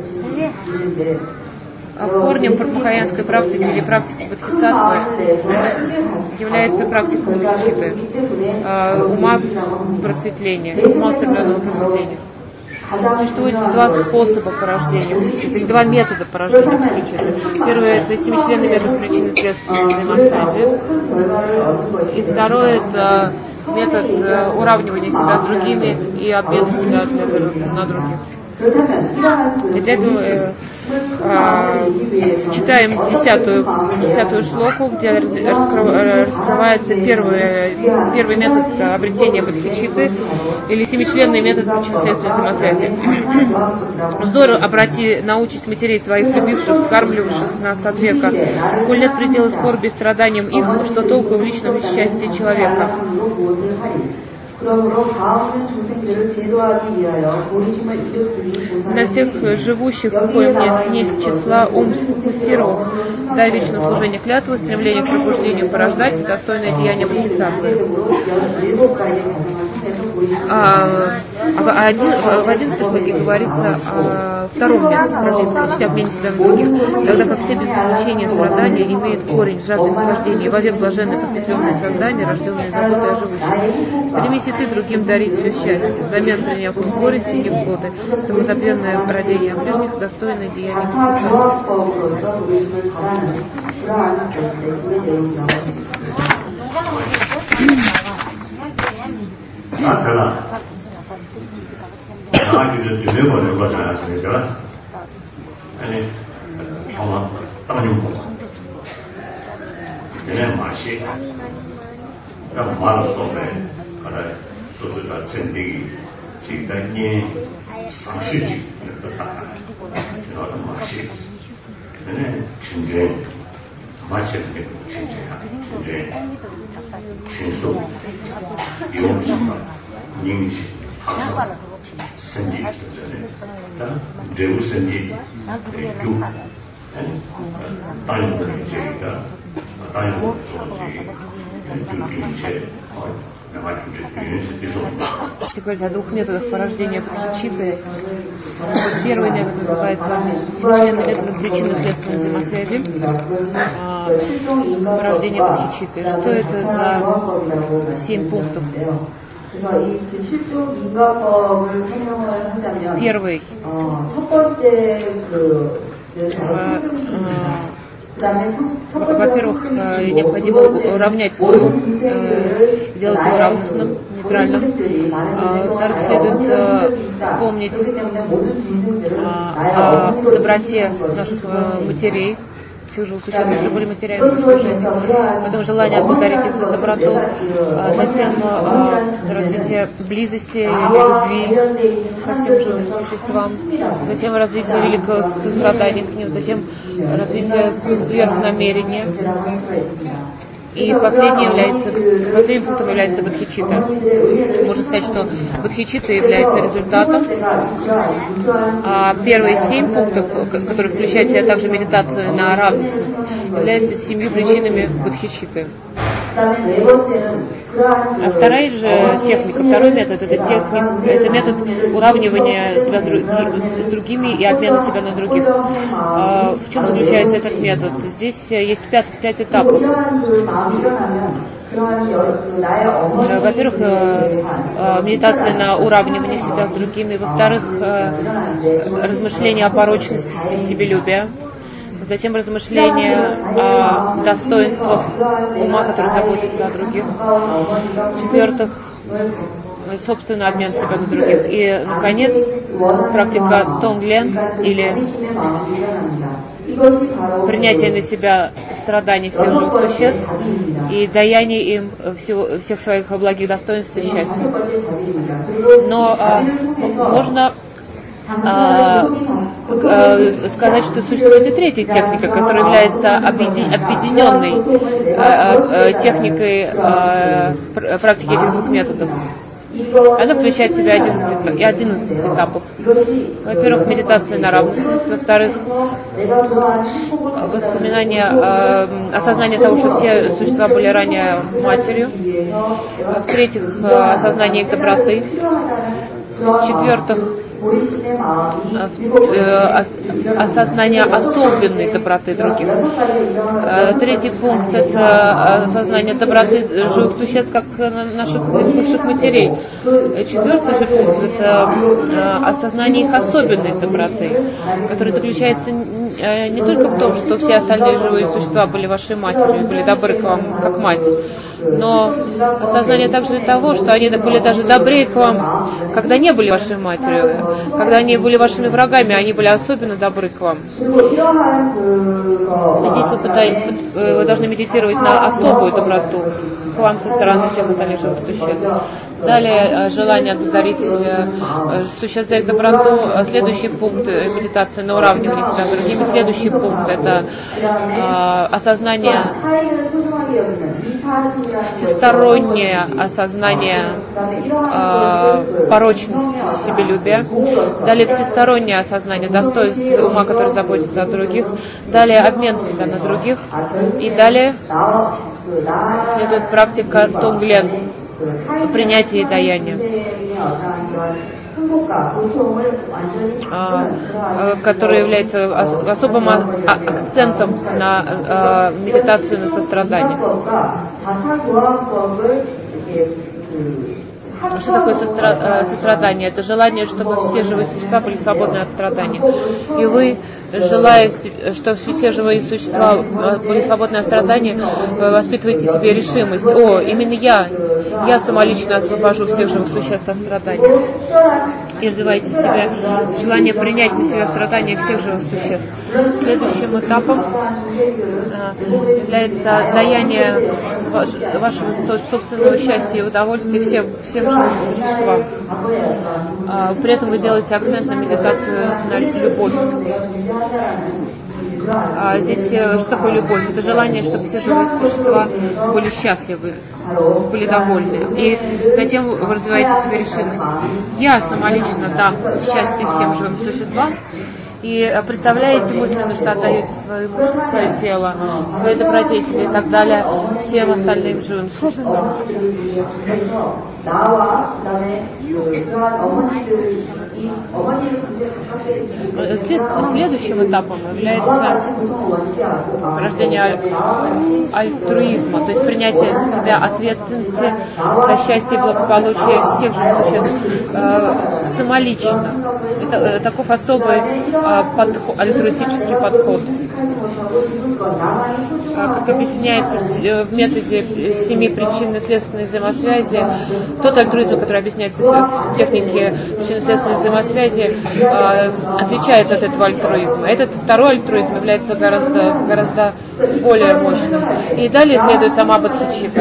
Корнем махаянской практики или практики бодхисаттвы является практика бодхичитты, ума просветления, ума устремленного просветления. Существует два способа порождения бодхичитты, или два метода порождения бодхичитты. Первый — это семичленный метод причины следственной взаимосвязи. И второй — это метод уравнивания себя с другими и обмена себя на других. И для этого читаем 10-ю шлоку, где раскрывается первый метод обретения бодхичитты или семичленный метод причинно-следственной взаимосвязи. Взор обрати на участь матерей своих любивших, скармливавших нас от века. Коль нет предела скорби и страданиям их, что толку в личном счастье человека. На всех живущих, коим нет ни с числа, ум сфокусировал, дай вечное служение клятвы, стремление к пробуждению порождать, достойное деяние бодхисаттвы. В 11 шлоке говорится о втором методе порождения, обмене себя на других, тогда как все без исключения страдания имеют корень жажды наслаждения, вовек блаженные просветленные создания, рожденные заботой о живущих. Стремись и ты другим дарить все счастье, взамен приняв горести и невзгоды, самозабвенное родение ближних, достойное деяние Если говорить о двух методах порождения бодхичитты, первый метод называется семичленный метод причинно-следственной взаимосвязи, порождение бодхичитты. Что это за 7 пунктов? Первый. Во-первых, необходимо уравнять свой ум, сделать его равностным нейтральным. Во-вторых, следует вспомнить о доброте наших матерей, всех живых существ, которые были матерями в нашей жизни. Потом желание отблагодарить их за доброту, затем развитие близости или любви ко всем живым существам, затем развитие великого сострадания к ним, затем развитие сверхнамерения. И последним пунктом является бодхичитта. Можно сказать, что бодхичитта является результатом. А первые 7 пунктов, которые включают в себя также медитацию на равенство, являются 7 причинами бодхичитты. А вторая же техника, второй метод, это метод уравнивания себя с другими и обмена себя на других. В чем заключается этот метод? Здесь есть 5 этапов. Во-первых, медитация на уравнивание себя с другими. Во-вторых, размышления о порочности себелюбия. Затем размышления о достоинствах ума, который заботится о других. В-четвертых, собственный обмен себя на других. И, наконец, практика тонглен или принятие на себя страданий всех живых существ и даяние им всех своих благих достоинств и счастья. Но можно сказать, что существует и третья техника, которая является объединенной техникой практики этих двух методов. Она включает в себя 11 этапов. Во-первых, медитация на равенство. Во-вторых, воспоминание, осознание того, что все существа были ранее матерью. В-третьих, осознание их доброты. В-четвертых, осознание особенной доброты других. Третий пункт – это осознание доброты живых существ, как наших бывших матерей. Четвертый же пункт – это осознание их особенной доброты, которая заключается не только в том, что все остальные живые существа были вашей матерью, были добры к вам, как мать, но осознание также того, что они были даже добрее к вам, когда не были вашей матерью, когда они были вашими врагами, они были особенно добры к вам. Здесь вы должны медитировать на особую доброту к вам со стороны всех остальных живых существ. Далее желание отблагодарить существ за их доброту. Следующий пункт медитации на уравнивание себя с другими. Следующий пункт это осознание, всестороннее осознание порочности себелюбия. Далее всестороннее осознание достоинств ума, который заботится о других. Далее обмен себя на других. И далее следует практика тонглен, принятие и даяние, который является особым акцентом на медитацию на сострадание. Что такое сострадание? Это желание, чтобы все живые существа были свободны от страдания. И вы, желая, чтобы все живые существа были свободны от страдания, воспитываете в себе решимость. О, именно я самолично освобожу всех живых существ от страданий. И развиваете в себе желание принять на себя страдания всех живых существ. Следующим этапом является даяние вашего собственного счастья и удовольствия всем живым существам. При этом вы делаете акцент на медитацию на любовь. Здесь что такое любовь? Это желание, чтобы все живые существа были счастливы, были довольны. И затем вы развиваете в себе решимость. Я самолично дам счастье всем живым существам. И представляете мысленно, что отдаете свое тело, свои добродетели и так далее всем остальным живым существам. Следующим этапом является рождение альтруизма, то есть принятие на себя ответственности за счастье и благополучие всех живых существ самолично. Это таков особый альтруистический подход. как объясняется в методе 7 причинно-следственной взаимосвязи, тот альтруизм, который объясняется в технике причинно-следственной взаимосвязи, отличается от этого альтруизма. Этот второй альтруизм является гораздо более мощным. И далее следует сама бодхичитта.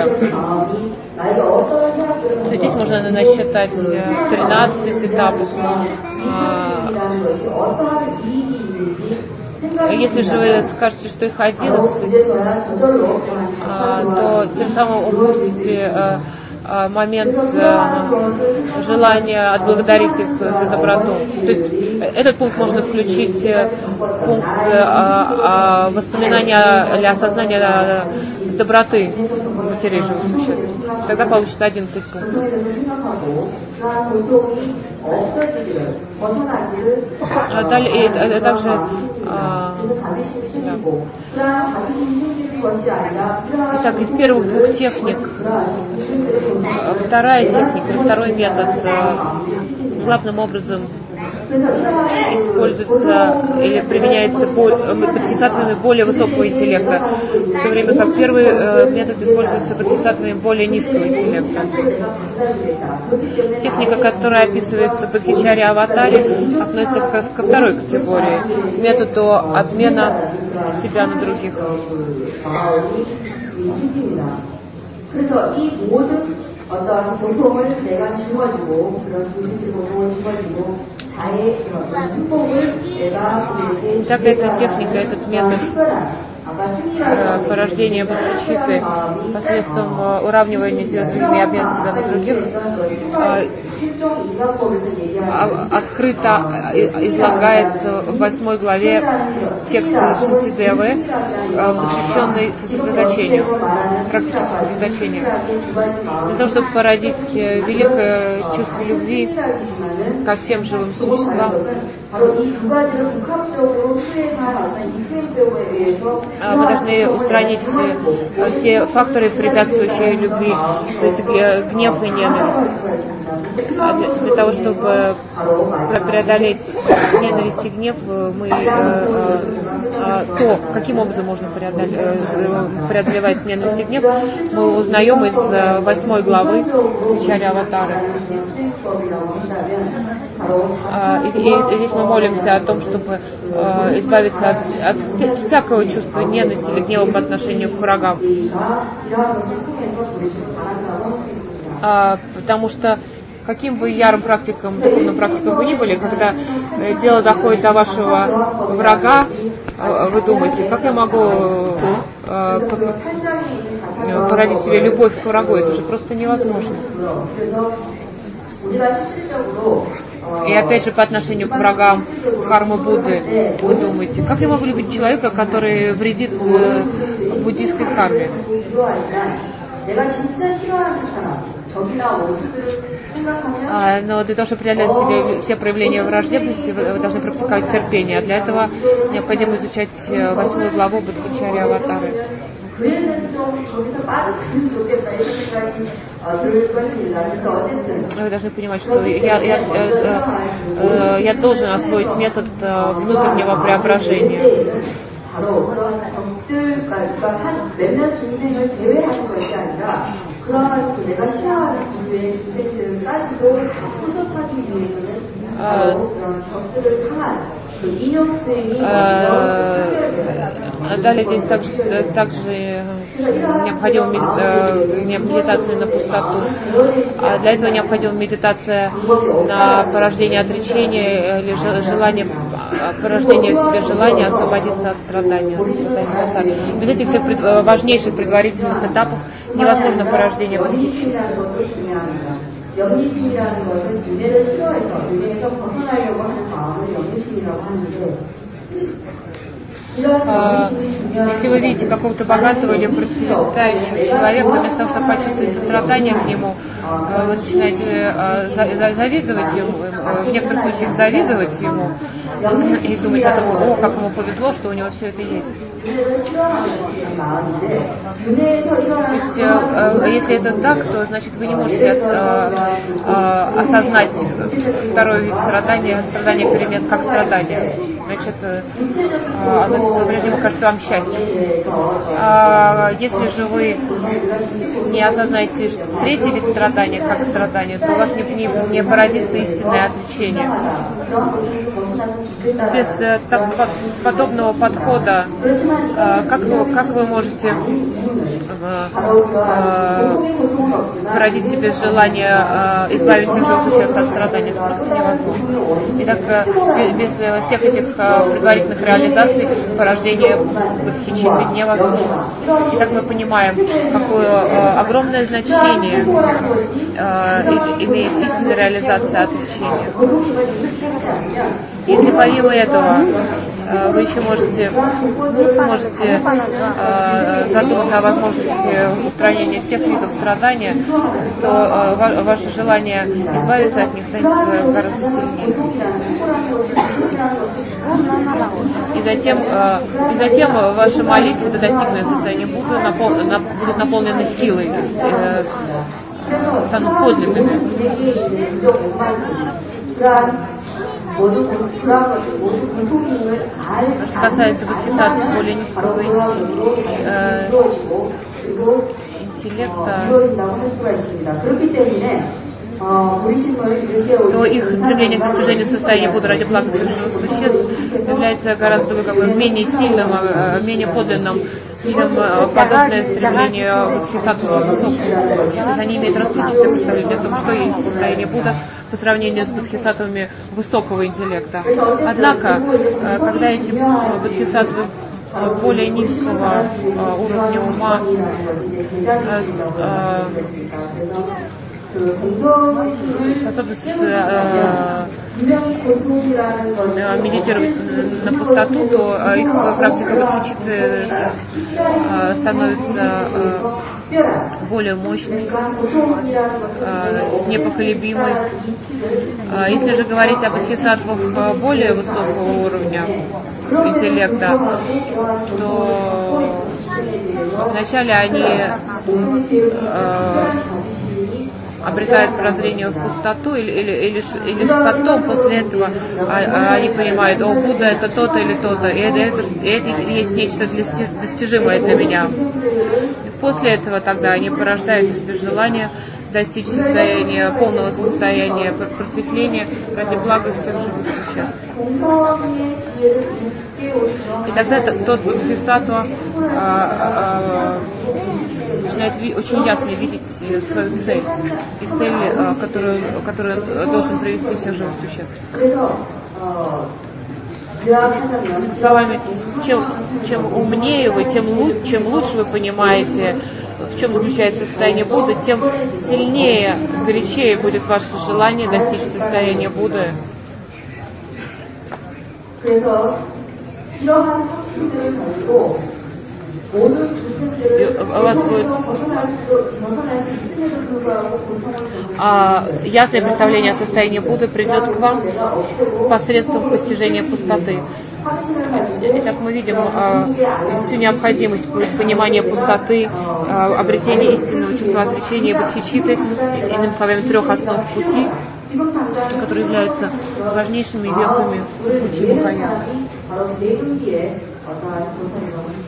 Здесь можно насчитать 13 этапов. Если же вы скажете, что их 11, то тем самым упустите момент желания отблагодарить их за доброту. То есть этот пункт можно включить в пункт воспоминания или осознания доброты матерей живых существ. Тогда получится 11 пунктов. Далее, также итак, из первых двух техник вторая техника или второй метод главным образом используется или применяется бодхисаттвами более высокого интеллекта, в то время как первый метод используется бодхисаттвами более низкого интеллекта. Техника, которая описывается в Бодхичарья Аватаре, относится ко второй категории, методу обмена себя на других. 어떤 고통을 내가 짊어지고 그런 조직의 고통을 짊어지고 나의 행복을 내가 그에게 так эта техника, этот метод порождения бодхичитты посредством уравнивания себя с другими и обмена себя на других открыто излагается в 8 главе текста Шантидевы, посвященной сосредоточению, практике сосредоточения. Для того, чтобы породить великое чувство любви ко всем живым существам, мы должны устранить все факторы, препятствующие любви, то есть гнев и ненависть. Для того, чтобы преодолеть ненависть и гнев, то, каким образом можно преодолевать ненависть и гнев, мы узнаем из 8 главы Бодхичарья Аватары. И здесь мы молимся о том, чтобы избавиться от всякого чувства ненависти или гнева по отношению к врагам. Потому что каким бы ярым практиком, духовным практиком вы ни были, когда дело доходит до вашего врага, вы думаете, как я могу породить себе любовь к врагу? Это же просто невозможно. И опять же, по отношению к врагам кармы Будды, вы думаете, как я могу любить человека, который вредит буддийской карме? Но для того, чтобы преодолеть себе все проявления враждебности, вы должны практиковать терпение. А для этого необходимо изучать 8 главу Бодхичарья Аватары. Вы должны понимать, что я должен освоить метод внутреннего преображения. Далее здесь также необходима медитация на пустоту. Для этого необходима медитация на порождение отречения или желание, порождение в себе желания освободиться от страдания. Без этих всех важнейших предварительных этапов невозможно порождение бодхичитты. 영리심이라는 것은 윤회를 싫어해서 윤회에서 벗어나려고 하는 마음을 영리심이라고 하는데 если вы видите какого-то богатого или процветающего человека, вместо того, чтобы почувствовать сострадание к нему, вы начинаете завидовать ему, в некоторых случаях завидовать ему и думать о том, о, как ему повезло, что у него все это есть. То есть, если это так, то значит вы не можете осознать второй вид страдания перемен как страдания. значит, оно по-прежнему кажется вам счастьем. Если же вы не осознаете, что третий вид страдания как страдание, то у вас не породится истинное отречение. Без подобного подхода, как вы можете породить себе желание избавить всех живых существ от страданий? Это просто невозможно. Итак, без всех этих предварительных реализаций порождение бодхичитты невозможно. Итак, мы понимаем, какое огромное значение имеет истинная реализация отречения. Если помимо этого вы еще сможете задуматься о возможности устранения всех видов страдания, то ваше желание избавиться от них станет гораздо сильнее. И затем ваши молитвы до достигнутого состояния будут наполнены силой, станут подлинными. Что касается бодхисаттв более низкого интеллекта, то их стремление к достижению состояния Будды ради блага всех живых существ является гораздо менее сильным, менее подлинным, чем подобное стремление бодхисаттв к высокому. То есть они имеют расплывчатое представление о том, что есть состояние Будды по сравнению с бодхисаттвами высокого интеллекта. Однако, когда эти бодхисаттвы более низкого уровня ума способность медитировать на пустоту, то их практика бодхичитты становится более мощной, непоколебимой. Если же говорить о бодхисаттвах более высокого уровня интеллекта, то вначале они обретают прозрение в пустоту, и лишь потом, после этого, они понимают, о, Будда это то-то или то-то, и это есть нечто достижимое для меня. И после этого тогда они порождают в себе желание достичь состояния, полного состояния просветления ради блага всех живых существ. И тогда тот бодхисаттва начинает очень ясно видеть свою цель, и цель, которую должен привести всех живых существ. Словами, чем умнее вы, чем лучше вы понимаете, в чем заключается состояние Будды, тем сильнее, горячее будет ваше желание достичь состояния Будды. У вас будет ясное представление о состоянии Будды придет к вам посредством постижения пустоты. Итак, мы видим всю необходимость понимания пустоты, обретения истинного чувства отречения и бодхичитты, иными словами, 3 основ пути, которые являются важнейшими вехами пути Махаяны.